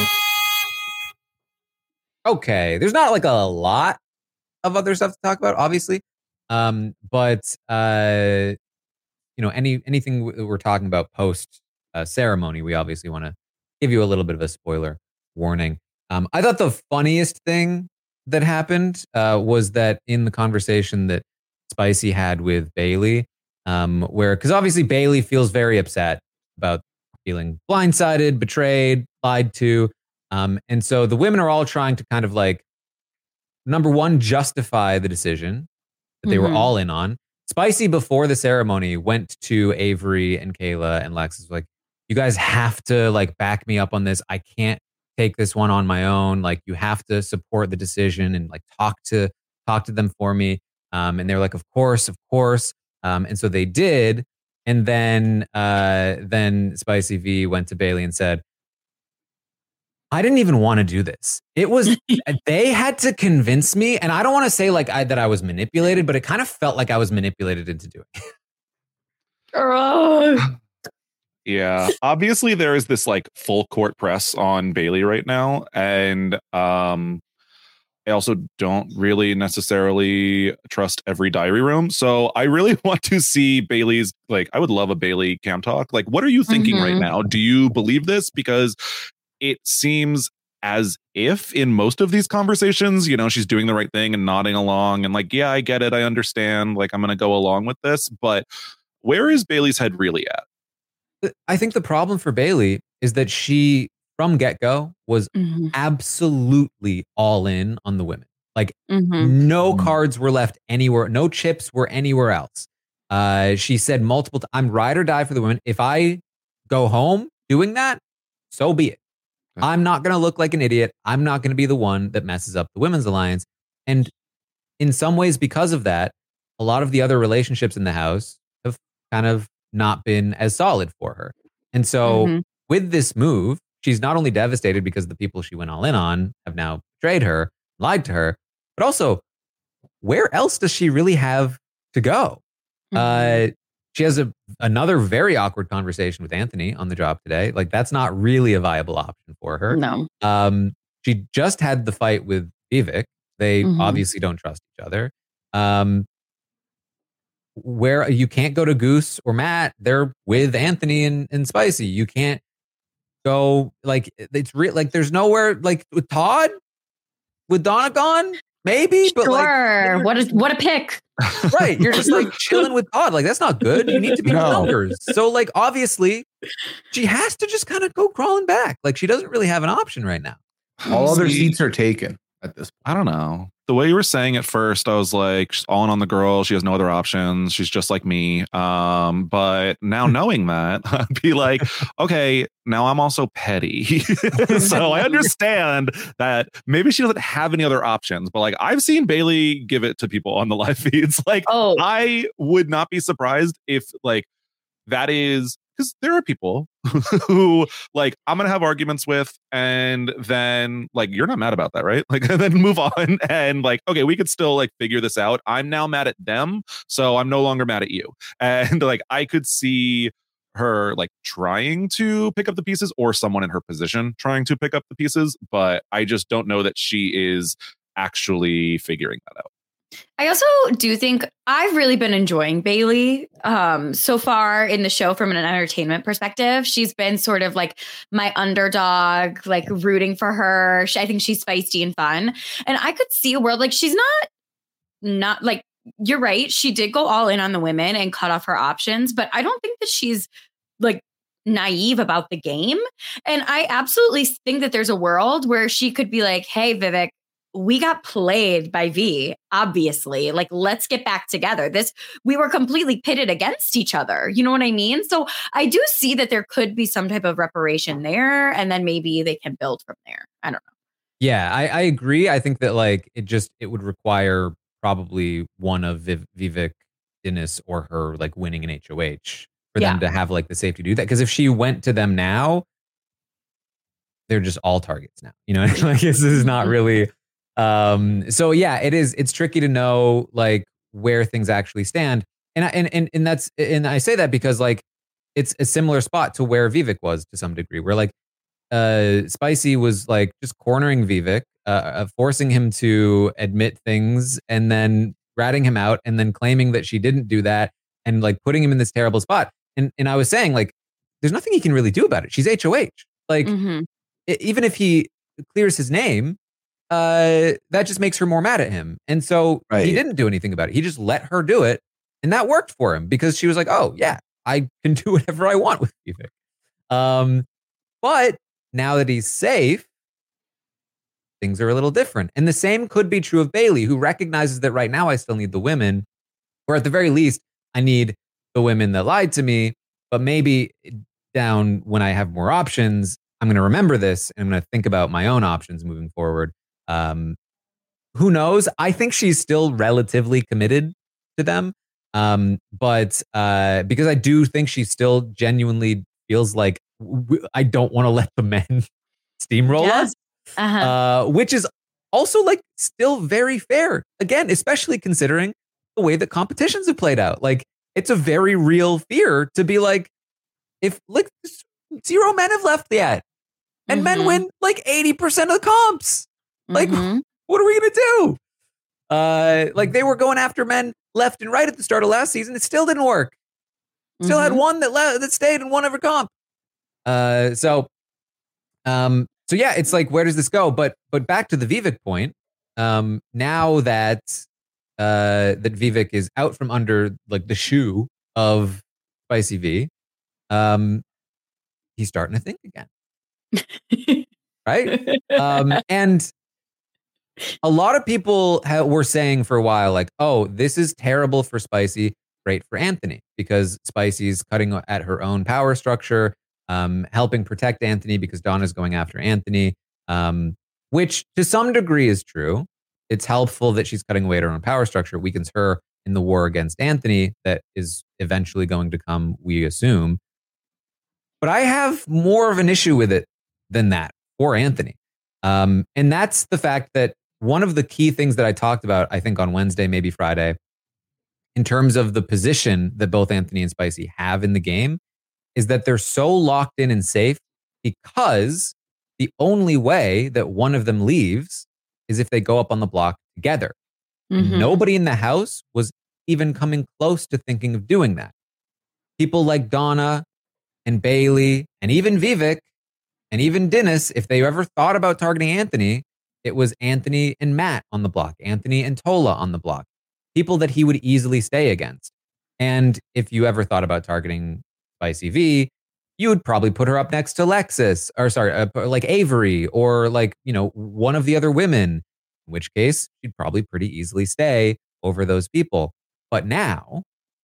Okay, there's not like a lot of other stuff to talk about, obviously, um, but uh, you know, any anything w- we're talking about post uh, ceremony, we obviously want to give you a little bit of a spoiler warning. Um, I thought the funniest thing that happened uh, was that in the conversation that Spicy had with Bailey, um, where because obviously Bailey feels very upset about feeling blindsided, betrayed, lied to, um, and so the women are all trying to kind of like number one justify the decision that they mm-hmm. were all in on. Spicy before the ceremony went to Avery and Kayla and Lex was like, you guys have to like back me up on this. I can't take this one on my own. Like you have to support the decision and like talk to talk to them for me. Um, and they were like, of course, of course. Um, and so they did. And then uh, then Spicy V went to Bailey and said, I didn't even want to do this. It was, they had to convince me. And I don't want to say like I, that I was manipulated, but it kind of felt like I was manipulated into doing it. Girl. Yeah, obviously there is this like full court press on Bailey right now. And um, I also don't really necessarily trust every diary room. So I really want to see Bailey's, like, I would love a Bailey cam talk. Like, what are you thinking mm-hmm. right now? Do you believe this? Because it seems as if in most of these conversations, you know, she's doing the right thing and nodding along and like, yeah, I get it. I understand. Like, I'm going to go along with this. But where is Bailey's head really at? I think the problem for Bailey is that she, from get-go, was mm-hmm. absolutely all in on the women. Like, mm-hmm. no mm-hmm. cards were left anywhere. No chips were anywhere else. Uh, she said multiple times, I'm ride or die for the women. If I go home doing that, so be it. I'm not going to look like an idiot. I'm not going to be the one that messes up the women's alliance. And in some ways, because of that, a lot of the other relationships in the house have kind of not been as solid for her. And so mm-hmm. with this move, she's not only devastated because the people she went all in on have now betrayed her, lied to her, but also where else does she really have to go? Mm-hmm. Uh, She has a, another very awkward conversation with Anthony on the job today. Like, that's not really a viable option for her. No. Um, she just had the fight with Vivek. They mm-hmm. obviously don't trust each other. Um, where you can't go to Goose or Matt, they're with Anthony and, and Spicy. You can't go, like, it's real. Like, there's nowhere, like, with Todd, with Donna gone, maybe. But sure. Like, what a what a pick. Right. You're just like chilling with Todd. Like, that's not good. You need to be no. numbers. So, like, obviously, she has to just kind of go crawling back. Like, she doesn't really have an option right now. All other seats are taken at this point. I don't know. The way you were saying at first, I was like, she's all in on the girl. She has no other options. She's just like me. Um, but now knowing that, I'd be like, okay, now I'm also petty. So I understand that maybe she doesn't have any other options. But like, I've seen Bailey give it to people on the live feeds. Like, oh. I would not be surprised if like that is, because there are people who like I'm gonna have arguments with, and then like you're not mad about that, right? Like, and then move on, and like, okay, we could still like figure this out. I'm now mad at them, so I'm no longer mad at you. And like, I could see her like trying to pick up the pieces, or someone in her position trying to pick up the pieces, but I just don't know that she is actually figuring that out. I also do think I've really been enjoying Bailey um, so far in the show from an entertainment perspective. She's been sort of like my underdog, like rooting for her. She, I think she's feisty and fun. And I could see a world like she's not, not like, you're right. She did go all in on the women and cut off her options, but I don't think that she's like naive about the game. And I absolutely think that there's a world where she could be like, hey, Vivek, we got played by V, obviously. Like, let's get back together. This, we were completely pitted against each other. You know what I mean? So I do see that there could be some type of reparation there, and then maybe they can build from there. I don't know. Yeah, I, I agree. I think that like it just, it would require probably one of Viv, Vivek, Dennis, or her like winning an H O H for yeah. them to have like the safety to do that. Because if she went to them now, they're just all targets now. You know, like this is not really... Um, so yeah, it is, it's tricky to know like where things actually stand. And I, and, and, and that's, and I say that because like, it's a similar spot to where Vivek was to some degree, where like, uh, Spicy was like just cornering Vivek, uh, forcing him to admit things and then ratting him out and then claiming that she didn't do that and like putting him in this terrible spot. And, and I was saying like, there's nothing he can really do about it. She's H O H. Like, mm-hmm. it, even if he clears his name, uh, that just makes her more mad at him. And so Right. he didn't do anything about it. He just let her do it. And that worked for him because she was like, oh, yeah, I can do whatever I want with Vivek. Um, but now that he's safe, things are a little different. And the same could be true of Bailey, who recognizes that right now I still need the women, or at the very least, I need the women that lied to me. But maybe down when I have more options, I'm going to remember this and I'm going to think about my own options moving forward. Um, who knows? I think she's still relatively committed to them. Um, but uh, because I do think she still genuinely feels like w- I don't want to let the men steamroll Yeah. us, Uh-huh. uh, which is also like still very fair. Again, especially considering the way that competitions have played out. Like it's a very real fear to be like, if like zero men have left yet, and men Mhm. win like eighty percent of the comps. Like, Mhm. what are we gonna do? Uh, like they were going after men left and right at the start of last season. It still didn't work. Still had Mhm. one that le- that stayed and won every comp. Uh, so, um, so yeah, it's like, where does this go? But but back to the Vivek point. Um, now that uh that Vivek is out from under like the shoe of Spicy V, um, he's starting to think again, right? Um, and a lot of people ha- were saying for a while, like, oh, this is terrible for Spicy, great for Anthony, because Spicy's cutting at her own power structure, um, helping protect Anthony because Donna's going after Anthony, um, which to some degree is true. It's helpful that she's cutting away at her own power structure. It weakens her in the war against Anthony that is eventually going to come, we assume. But I have more of an issue with it than that for Anthony. Um, and that's the fact that one of the key things that I talked about, I think on Wednesday, maybe Friday, in terms of the position that both Anthony and Spicy have in the game, is that they're so locked in and safe because the only way that one of them leaves is if they go up on the block together. And Mhm. nobody in the house was even coming close to thinking of doing that. People like Donna and Bailey and even Vivek and even Dennis, if they ever thought about targeting Anthony, it was Anthony and Matt on the block, Anthony and Tola on the block, people that he would easily stay against. And if you ever thought about targeting Spicy V, you would probably put her up next to Lexus, or sorry, uh, like Avery, or like, you know, one of the other women, in which case she'd probably pretty easily stay over those people. But now,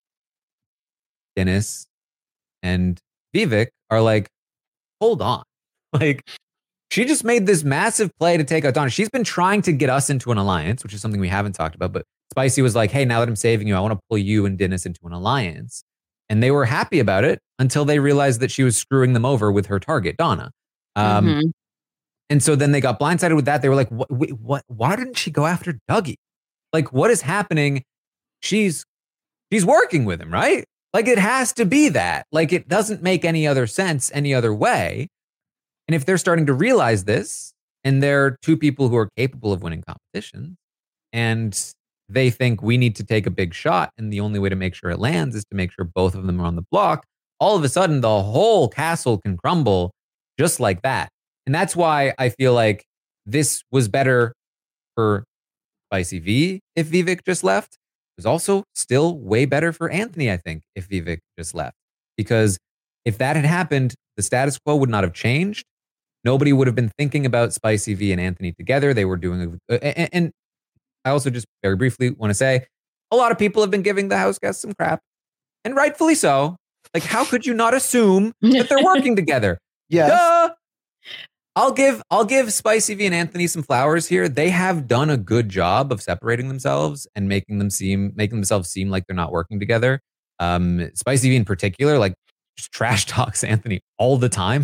Dennis and Vivek are like, hold on. Like, she just made this massive play to take out Donna. She's been trying to get us into an alliance, which is something we haven't talked about. But Spicy was like, hey, now that I'm saving you, I want to pull you and Dennis into an alliance. And they were happy about it until they realized that she was screwing them over with her target, Donna. Um, Mhm. And so then they got blindsided with that. They were like, what, wait, what? Why didn't she go after Dougie? Like, what is happening? She's she's working with him, right? Like, it has to be that. Like, it doesn't make any other sense any other way. And if they're starting to realize this, and they're two people who are capable of winning competitions, and they think we need to take a big shot, and the only way to make sure it lands is to make sure both of them are on the block, all of a sudden the whole castle can crumble just like that. And that's why I feel like this was better for Spicy V if Vivek just left. It was also still way better for Anthony, I think, if Vivek just left. Because if that had happened, the status quo would not have changed. Nobody would have been thinking about Spicy V and Anthony together. They were doing, a, and, and I also just very briefly want to say, a lot of people have been giving the house guests some crap, and rightfully so. Like, how could you not assume that they're working together? Yes. Duh! I'll give I'll give Spicy V and Anthony some flowers here. They have done a good job of separating themselves and making them seem making themselves seem like they're not working together. Um, Spicy V in particular, like, just trash talks Anthony all the time,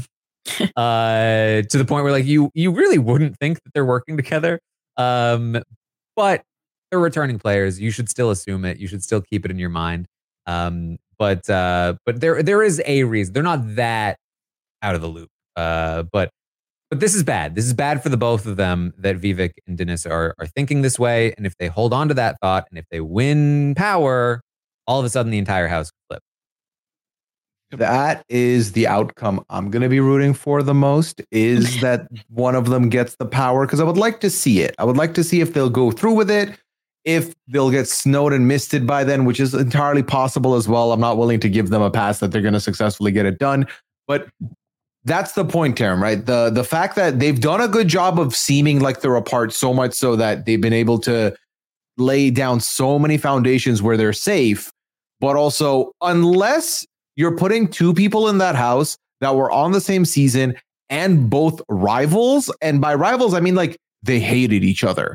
uh, to the point where like you you really wouldn't think that they're working together. Um, but they're returning players. You should still assume it. You should still keep it in your mind. Um, but uh, but there there is a reason. They're not that out of the loop. Uh, but But this is bad. This is bad for the both of them that Vivek and Dennis are are thinking this way. And if they hold on to that thought, and if they win power, all of a sudden the entire house could flip. That is the outcome I'm going to be rooting for the most, is that one of them gets the power, because I would like to see it. I would like to see if they'll go through with it, if they'll get snowed and misted by then, which is entirely possible as well. I'm not willing to give them a pass that they're going to successfully get it done. But that's the point, Taram, right? The, the fact that they've done a good job of seeming like they're apart, so much so that they've been able to lay down so many foundations where they're safe. But also, unless you're putting two people in that house that were on the same season and both rivals, and by rivals, I mean like they hated each other,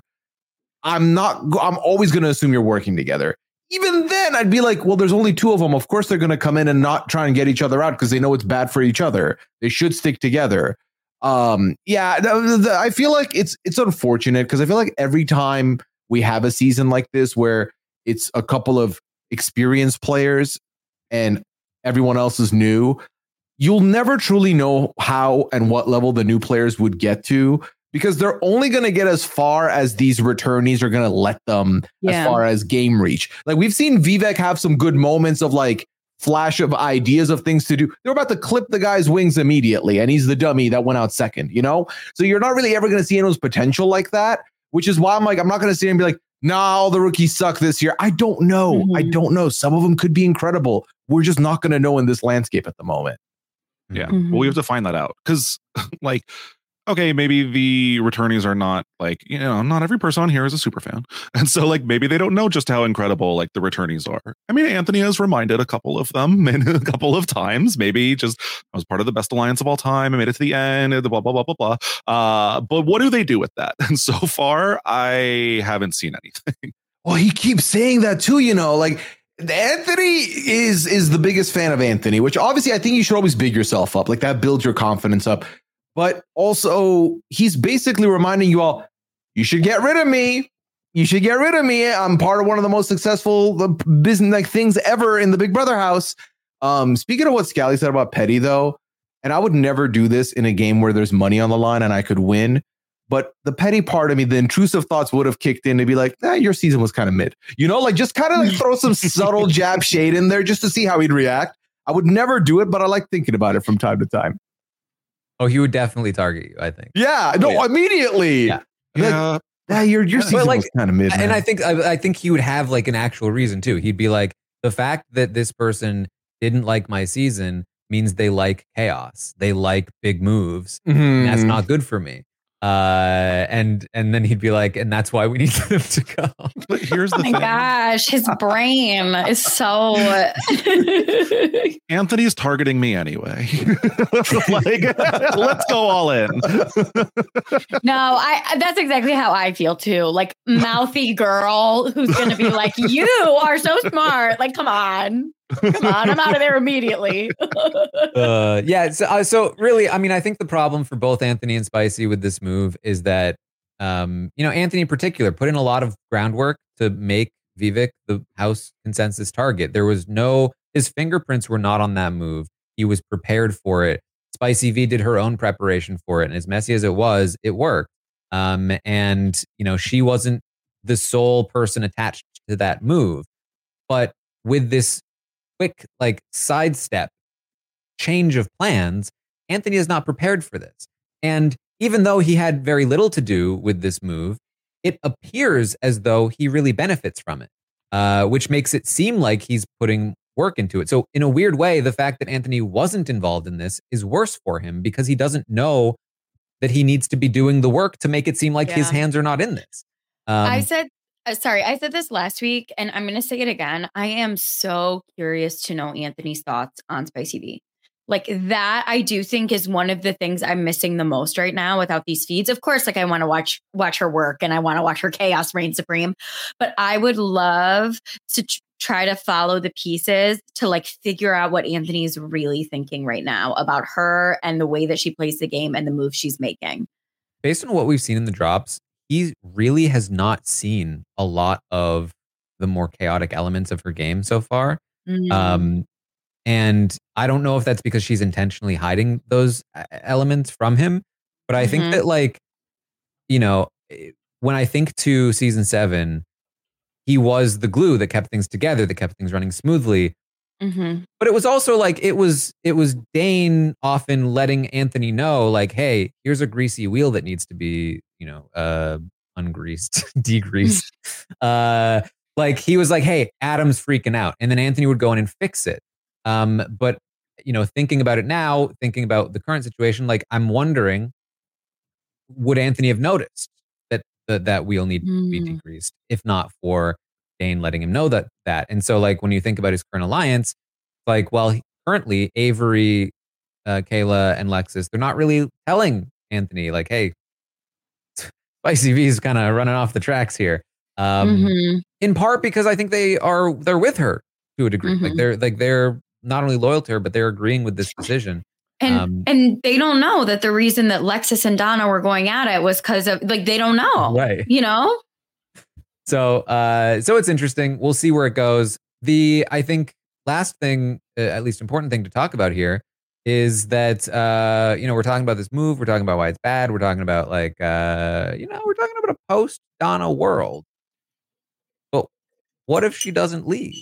I'm not, I'm always going to assume you're working together. Even then, I'd be like, well, there's only two of them. Of course, they're going to come in and not try and get each other out because they know it's bad for each other. They should stick together. Um, yeah, the, the, I feel like it's it's unfortunate because I feel like every time we have a season like this where it's a couple of experienced players and everyone else is new, you'll never truly know how and what level the new players would get to, because they're only going to get as far as these returnees are going to let them, yeah. as far as game reach. Like, we've seen Vivek have some good moments of like flash of ideas of things to do. They're about to clip the guy's wings immediately, and he's the dummy that went out second, you know? So you're not really ever going to see anyone's potential like that, which is why I'm like, I'm not going to sit here and be like, nah, all the rookies suck this year. I don't know. Mm-hmm. I don't know. Some of them could be incredible. We're just not going to know in this landscape at the moment. Yeah. Mm-hmm. Well, we have to find that out because, like, okay, maybe the returnees are not like, you know, not every person on here is a super fan. And so like, maybe they don't know just how incredible like the returnees are. I mean, Anthony has reminded a couple of them in a couple of times, maybe just I was part of the best alliance of all time. I made it to the end, blah, blah, blah, blah, blah. Uh, but what do they do with that? And so far, I haven't seen anything. Well, he keeps saying that too, you know, like Anthony is, is the biggest fan of Anthony, which obviously I think you should always big yourself up. Like that builds your confidence up. But also, he's basically reminding you all, you should get rid of me. You should get rid of me. I'm part of one of the most successful business like things ever in the Big Brother house. Um, speaking of what Scally said about Petty, though, and I would never do this in a game where there's money on the line and I could win. But the petty part of me, the intrusive thoughts would have kicked in to be like, nah, your season was kind of mid. You know, like just kind of like throw some subtle jab shade in there just to see how he'd react. I would never do it, but I like thinking about it from time to time. Oh, he would definitely target you, I think. Yeah, no, yeah. immediately. Yeah, yeah. Like, yeah your your season like, was kind of mid, man. And I think I, I think he would have like an actual reason too. He'd be like, the fact that this person didn't like my season means they like chaos. They like big moves. Mm-hmm. And that's not good for me. Uh, and and then he'd be like, and that's why we need them to go. But here's the oh my thing. gosh, his brain is so. Anthony's targeting me anyway. Like, let's go all in. No, I. That's exactly how I feel too. Like mouthy girl who's going to be like, "You are so smart." Like, come on. Come on, I'm out of there immediately. uh, yeah, so, uh, so really, I mean, I think the problem for both Anthony and Spicy with this move is that, um, you know, Anthony in particular put in a lot of groundwork to make Vivek the house consensus target. There was no, his fingerprints were not on that move. He was prepared for it. Spicy V did her own preparation for it. And as messy as it was, it worked. Um, and, you know, she wasn't the sole person attached to that move. But with this quick like sidestep change of plans, Anthony is not prepared for this. And even though he had very little to do with this move, it appears as though he really benefits from it, uh, which makes it seem like he's putting work into it. So in a weird way, the fact that Anthony wasn't involved in this is worse for him because he doesn't know that he needs to be doing the work to make it seem like yeah. his hands are not in this. Um, I said Uh, sorry, I said this last week, and I'm going to say it again. I am so curious to know Anthony's thoughts on Spicy V. Like that, I do think is one of the things I'm missing the most right now without these feeds. Of course, like I want to watch watch her work, and I want to watch her chaos reign supreme. But I would love to ch- try to follow the pieces to like figure out what Anthony is really thinking right now about her and the way that she plays the game and the moves she's making. Based on what we've seen in the drops, he really has not seen a lot of the more chaotic elements of her game so far. Mm. Um, and I don't know if that's because she's intentionally hiding those elements from him. But I mm-hmm. think that, like, you know, when I think to season seven, he was the glue that kept things together, that kept things running smoothly. Mm-hmm. But it was also like it was it was Dane often letting Anthony know, like, hey, here's a greasy wheel that needs to be, you know, uh, ungreased, degreased. uh, like he was like, hey, Adam's freaking out, and then Anthony would go in and fix it. Um, but you know, thinking about it now, thinking about the current situation, like I'm wondering, would Anthony have noticed that that, that wheel needed mm. to be degreased, if not for Dane letting him know that that? And so, like when you think about his current alliance, like, well, currently Avery, uh, Kayla, and Lexus, they're not really telling Anthony, like, hey, Spicy V is kind of running off the tracks here. Um, mm-hmm. In part because I think they are they're with her to a degree. Mm-hmm. Like they're like they're not only loyal to her, but they're agreeing with this decision. And um, and they don't know that the reason that Lexus and Donna were going at it was because of like they don't know, right? You know. So uh, so it's interesting. We'll see where it goes. The I think last thing, uh, at least important thing to talk about here, is that uh, you know we're talking about this move. We're talking about why it's bad. We're talking about like uh, you know we're talking about a post Donna world. But what if she doesn't leave?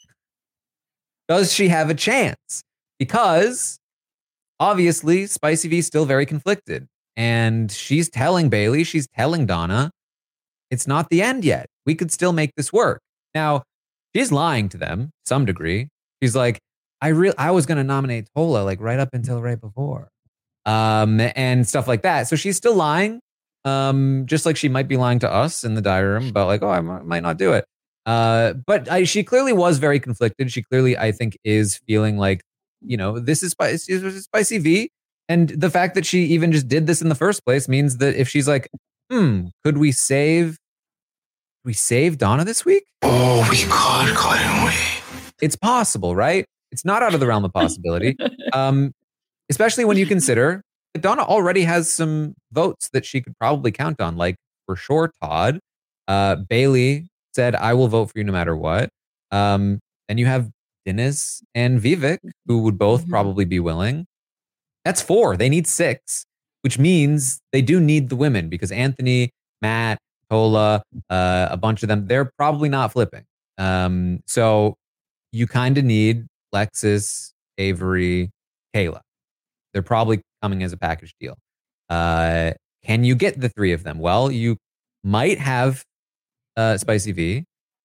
Does she have a chance? Because obviously Spicy V is still very conflicted. And she's telling Bailey, she's telling Donna, it's not the end yet. We could still make this work. Now, she's lying to them to some degree. She's like, I re- I was going to nominate Tola like right up until right before. Um, and stuff like that. So she's still lying. Um, just like she might be lying to us in the diary room about like, oh, I m- might not do it. Uh, but I, she clearly was very conflicted. She clearly, I think, is feeling like, you know, this is Spicy, this is Spicy V. And the fact that she even just did this in the first place means that if she's like, hmm, could we save, we save Donna this week? Oh, we could, couldn't we? It's possible, right? It's not out of the realm of possibility. Um, especially when you consider that Donna already has some votes that she could probably count on, like for sure Todd. Uh, Bailey said, I will vote for you no matter what. Um, and you have Dennis and Vivek, who would both mm-hmm. probably be willing. That's four. They need six, which means they do need the women because Anthony, Matt, Tola, uh, a bunch of them, they're probably not flipping. Um, so you kind of need Lexus, Avery, Kayla. They're probably coming as a package deal. Uh, can you get the three of them? Well, you might have uh, Spicy V.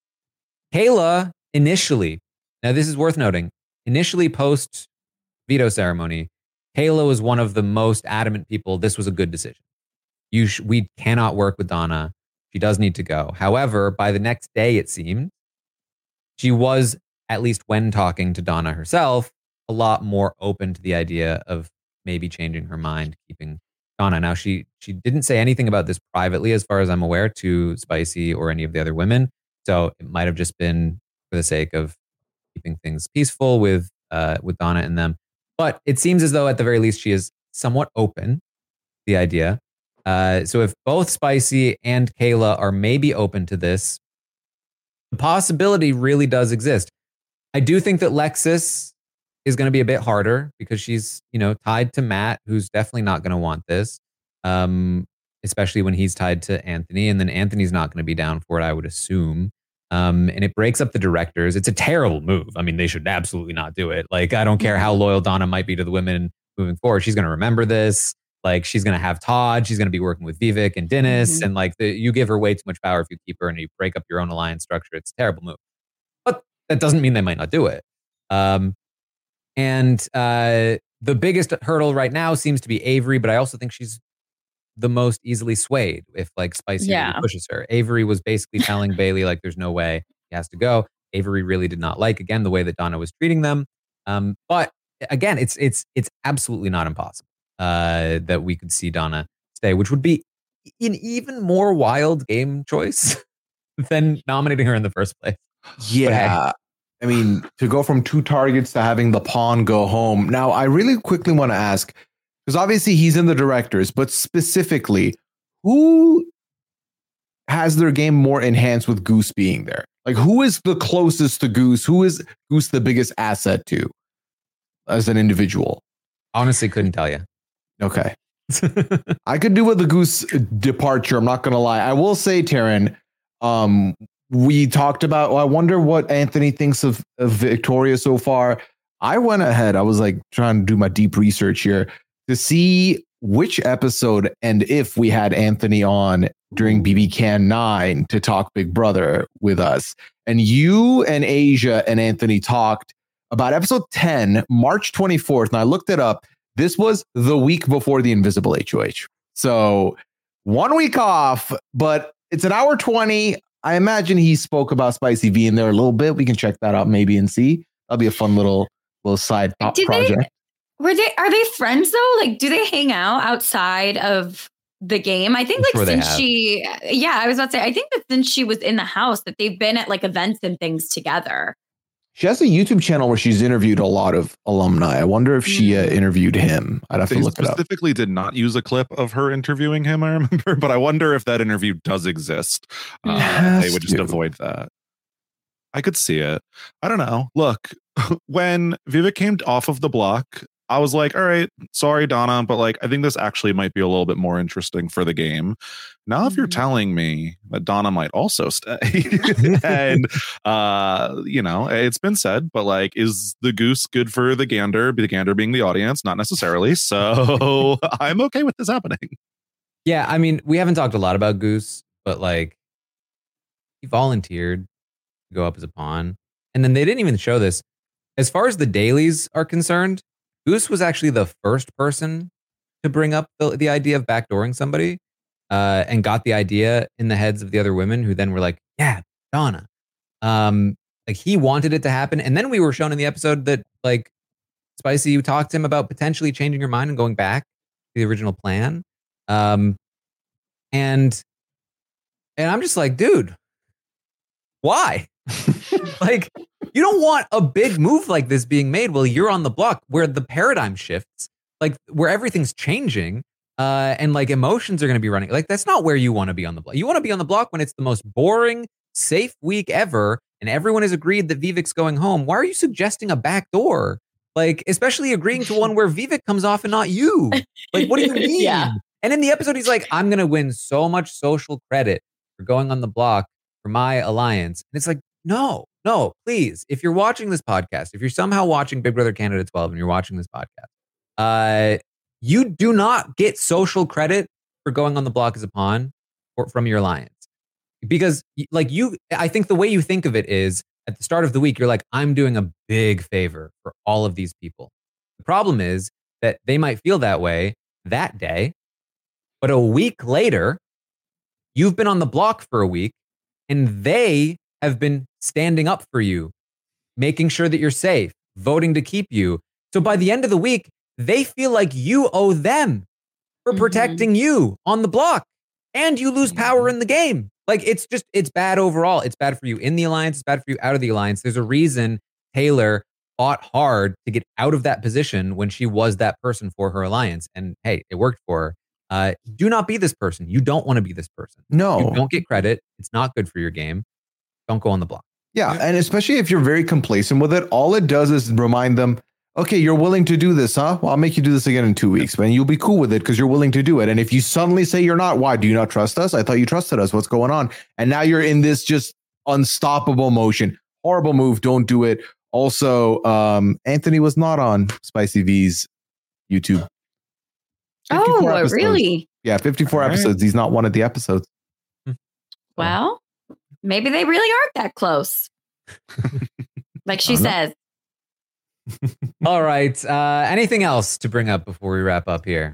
Kayla initially, now this is worth noting, initially post veto ceremony, Kayla was one of the most adamant people. This was a good decision. You sh- we cannot work with Donna. She does need to go. However, by the next day, it seemed, she was, at least when talking to Donna herself, a lot more open to the idea of maybe changing her mind, keeping Donna. Now, she she didn't say anything about this privately, as far as I'm aware, to Spicy or any of the other women. So it might have just been for the sake of keeping things peaceful with uh, with Donna and them. But it seems as though, at the very least, she is somewhat open to the idea. Uh, so if both Spicy and Kayla are maybe open to this, the possibility really does exist. I do think that Lexus is going to be a bit harder because she's, you know, tied to Matt, who's definitely not going to want this, um, especially when he's tied to Anthony. And then Anthony's not going to be down for it, I would assume. Um, and it breaks up the directors. It's a terrible move. I mean, they should absolutely not do it. Like, I don't care how loyal Donna might be to the women moving forward. She's going to remember this. Like, she's going to have Todd. She's going to be working with Vivek and Dennis. Mm-hmm. And like, the, you give her way too much power if you keep her and you break up your own alliance structure. It's a terrible move. But that doesn't mean they might not do it. Um, and uh, the biggest hurdle right now seems to be Avery, but I also think she's the most easily swayed if like Spicy yeah. really pushes her. Avery was basically telling Bailey like there's no way he has to go. Avery really did not like, again, the way that Donna was treating them. Um, but again, it's it's it's absolutely not impossible uh, that we could see Donna stay, which would be an even more wild game choice than nominating her in the first place. Yeah. I mean, to go from two targets to having the pawn go home. Now, I really quickly want to ask, because obviously he's in the directors, but specifically, who has their game more enhanced with Goose being there? Like, who is the closest to Goose? Who is Goose the biggest asset to as an individual? Honestly, couldn't tell you. Okay. I could do with the Goose departure. I'm not going to lie. I will say, Taryn, um, we talked about, well, I wonder what Anthony thinks of, of Victoria so far. I went ahead. I was like trying to do my deep research here to see which episode and if we had Anthony on during B B Can nine to talk Big Brother with us. And you and Asia and Anthony talked about episode ten, March twenty-fourth. And I looked it up. This was the week before the Invisible H O H. So one week off, but it's an hour twenty. I imagine he spoke about Spicy V in there a little bit. We can check that out maybe and see. That'll be a fun little little side pop Did project. They, were they are they friends though? Like, do they hang out outside of the game? I think I'm like sure they since have. she, yeah, I was about to say, I think that since she was in the house, that they've been at like events and things together. She has a YouTube channel where she's interviewed a lot of alumni. I wonder if she uh, interviewed him. I'd have They to look it up. specifically did not use a clip of her interviewing him, I remember, but I wonder if that interview does exist. Uh, Has they would just to. avoid that. I could see it. I don't know. Look, when Vivek came off of the block, I was like, all right, sorry, Donna, but like, I think this actually might be a little bit more interesting for the game. Now, if you're Mhm. telling me that Donna might also stay, and, uh, you know, it's been said, but like, is the goose good for the gander? The gander being the audience, not necessarily. So I'm okay with this happening. Yeah, I mean, we haven't talked a lot about Goose, but like, he volunteered to go up as a pawn. And then they didn't even show this. As far as the dailies are concerned, Goose was actually the first person to bring up the, the idea of backdooring somebody uh, and got the idea in the heads of the other women who then were like, yeah, Donna. Um, like he wanted it to happen. And then we were shown in the episode that like Spicy, you talked to him about potentially changing your mind and going back to the original plan. Um, and, and I'm just like, dude, why? Like, you don't want a big move like this being made while you're on the block where the paradigm shifts, like where everything's changing uh, and like emotions are going to be running. Like, that's not where you want to be on the block. You want to be on the block when it's the most boring, safe week ever and everyone has agreed that Vivek's going home. Why are you suggesting a back door? Like, especially agreeing to one where Vivek comes off and not you. Like, what do you mean? Yeah. And in the episode, he's like, I'm going to win so much social credit for going on the block for my alliance. And it's like, no, no, please. If you're watching this podcast, if you're somehow watching Big Brother Canada twelve and you're watching this podcast, uh, you do not get social credit for going on the block as a pawn or from your alliance. Because like you, I think the way you think of it is at the start of the week, you're like, I'm doing a big favor for all of these people. The problem is that they might feel that way that day, but a week later, you've been on the block for a week and they have been standing up for you, making sure that you're safe, voting to keep you. So by the end of the week, they feel like you owe them for Mhm. protecting you on the block and you lose power in the game. Like it's just, it's bad overall. It's bad for you in the alliance. It's bad for you out of the alliance. There's a reason Taylor fought hard to get out of that position when she was that person for her alliance. And hey, it worked for her. Uh, do not be this person. You don't want to be this person. No. You don't get credit. It's not good for your game. Don't go on the block. Yeah, and especially if you're very complacent with it, all it does is remind them, okay, you're willing to do this, huh? Well, I'll make you do this again in two weeks, man. You'll be cool with it because you're willing to do it. And if you suddenly say you're not, why? Do you not trust us? I thought you trusted us. What's going on? And now you're in this just unstoppable motion. Horrible move. Don't do it. Also, um, Anthony was not on Spicy V's YouTube. fifty-four Oh, episodes. really? Yeah, fifty-four All right. episodes. He's not one of the episodes. Well, maybe they really aren't that close. Like she I don't know. says. All right. Uh, anything else to bring up before we wrap up here?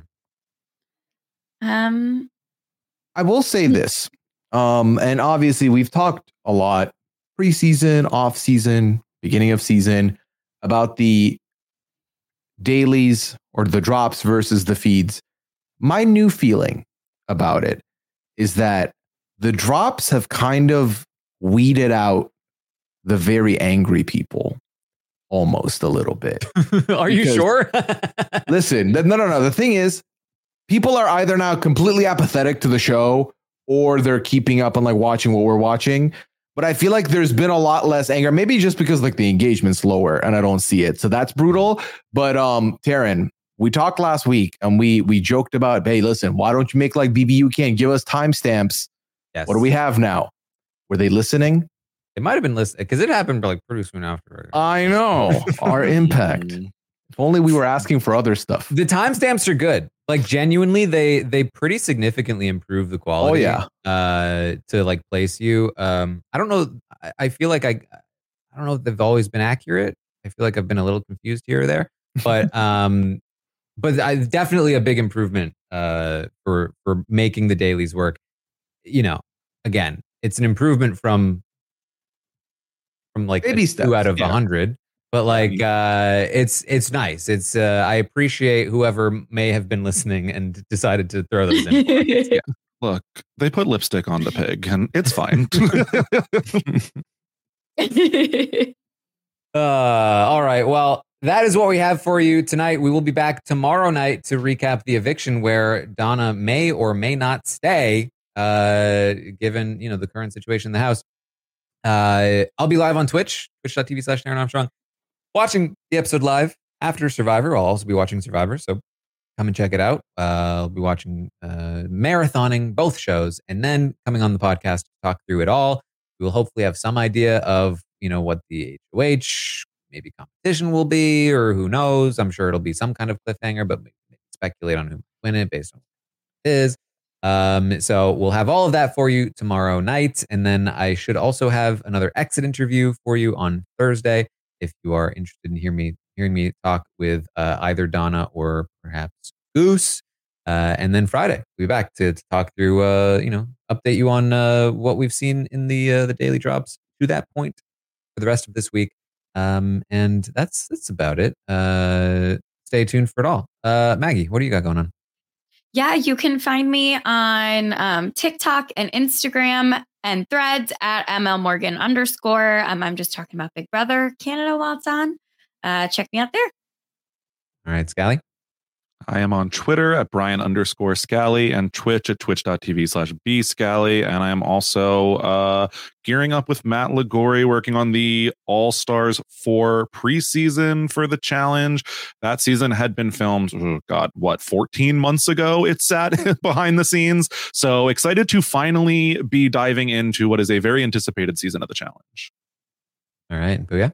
Um, I will say this. Um, and obviously we've talked a lot preseason, off season, beginning of season about the dailies or the drops versus the feeds. My new feeling about it is that the drops have kind of weeded out the very angry people almost a little bit. Are you Because- sure? Listen, th- no, no, no. The thing is, people are either now completely apathetic to the show or they're keeping up and like watching what we're watching. But I feel like there's been a lot less anger, maybe just because like the engagement's lower and I don't see it. So that's brutal. But um, Taryn, we talked last week and we we joked about, hey, listen, why don't you make like B B U can give us timestamps? Yes. What do we have now? Were they listening? It might have been listening because it happened like pretty soon after. I know. Our impact. If only we were asking for other stuff. The timestamps are good. Like genuinely, they they pretty significantly improve the quality. Oh, yeah. Uh, to like place you. Um, I don't know. I, I feel like I, I don't know if they've always been accurate. I feel like I've been a little confused here or there, but um, but I definitely a big improvement. Uh, for for making the dailies work. You know, again, it's an improvement from from like Baby a steps. two out of a Yeah. hundred. But like, uh, it's it's nice. It's uh, I appreciate whoever may have been listening and decided to throw those in. Look, they put lipstick on the pig, and it's fine. Uh, all right. Well, that is what we have for you tonight. We will be back tomorrow night to recap the eviction, where Donna may or may not stay, uh, given you know the current situation in the house. Uh, I'll be live on Twitch, twitch.tv slash Darren Armstrong, watching the episode live after Survivor. I'll also be watching Survivor, so come and check it out. Uh, I'll be watching, uh, marathoning both shows, and then coming on the podcast to talk through it all. We will hopefully have some idea of, you know, what the H O H maybe competition will be, or who knows. I'm sure it'll be some kind of cliffhanger, but maybe speculate on who will win it based on what it is. Um, so we'll have all of that for you tomorrow night. And then I should also have another exit interview for you on Thursday. If you are interested in hear me, hearing me talk with uh, either Donna or perhaps Goose. Uh, and then Friday, we'll be back to, to talk through, uh, you know, update you on uh, what we've seen in the uh, the daily drops to that point for the rest of this week. Um, and that's that's about it. Uh, stay tuned for it all. Uh, Maggie, what do you got going on? Yeah, you can find me on um, TikTok and Instagram and Threads at M L Morgan underscore. Um, I'm just talking about Big Brother Canada while it's on. Uh, check me out there. All right, Scally. I am on Twitter at Brian underscore Scally and Twitch at twitch.tv slash B Scally. And I am also uh, gearing up with Matt Ligori, working on the All Stars four preseason for the challenge. That season had been filmed, oh God, what, fourteen months ago it sat behind the scenes. So excited to finally be diving into what is a very anticipated season of the challenge. All right, Booyah.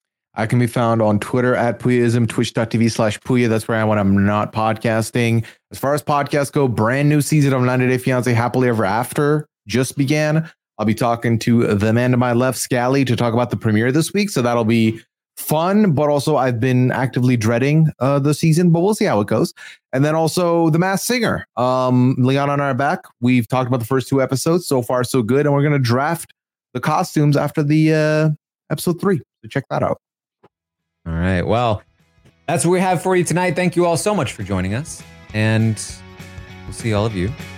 I can be found on Twitter at Puyaism, twitch.tv slash Puya. That's where I am when I'm not podcasting. As far as podcasts go, brand new season of ninety Day Fiance Happily Ever After just began. I'll be talking to the man to my left, Scally, to talk about the premiere this week. So that'll be fun, but also I've been actively dreading uh, the season, but we'll see how it goes. And then also The Masked Singer. Um, Leon and I are back. We've talked about the first two episodes. So far, so good. And we're going to draft the costumes after the uh, episode three. So check that out. All right. Well, that's what we have for you tonight. Thank you all so much for joining us. And we'll see all of you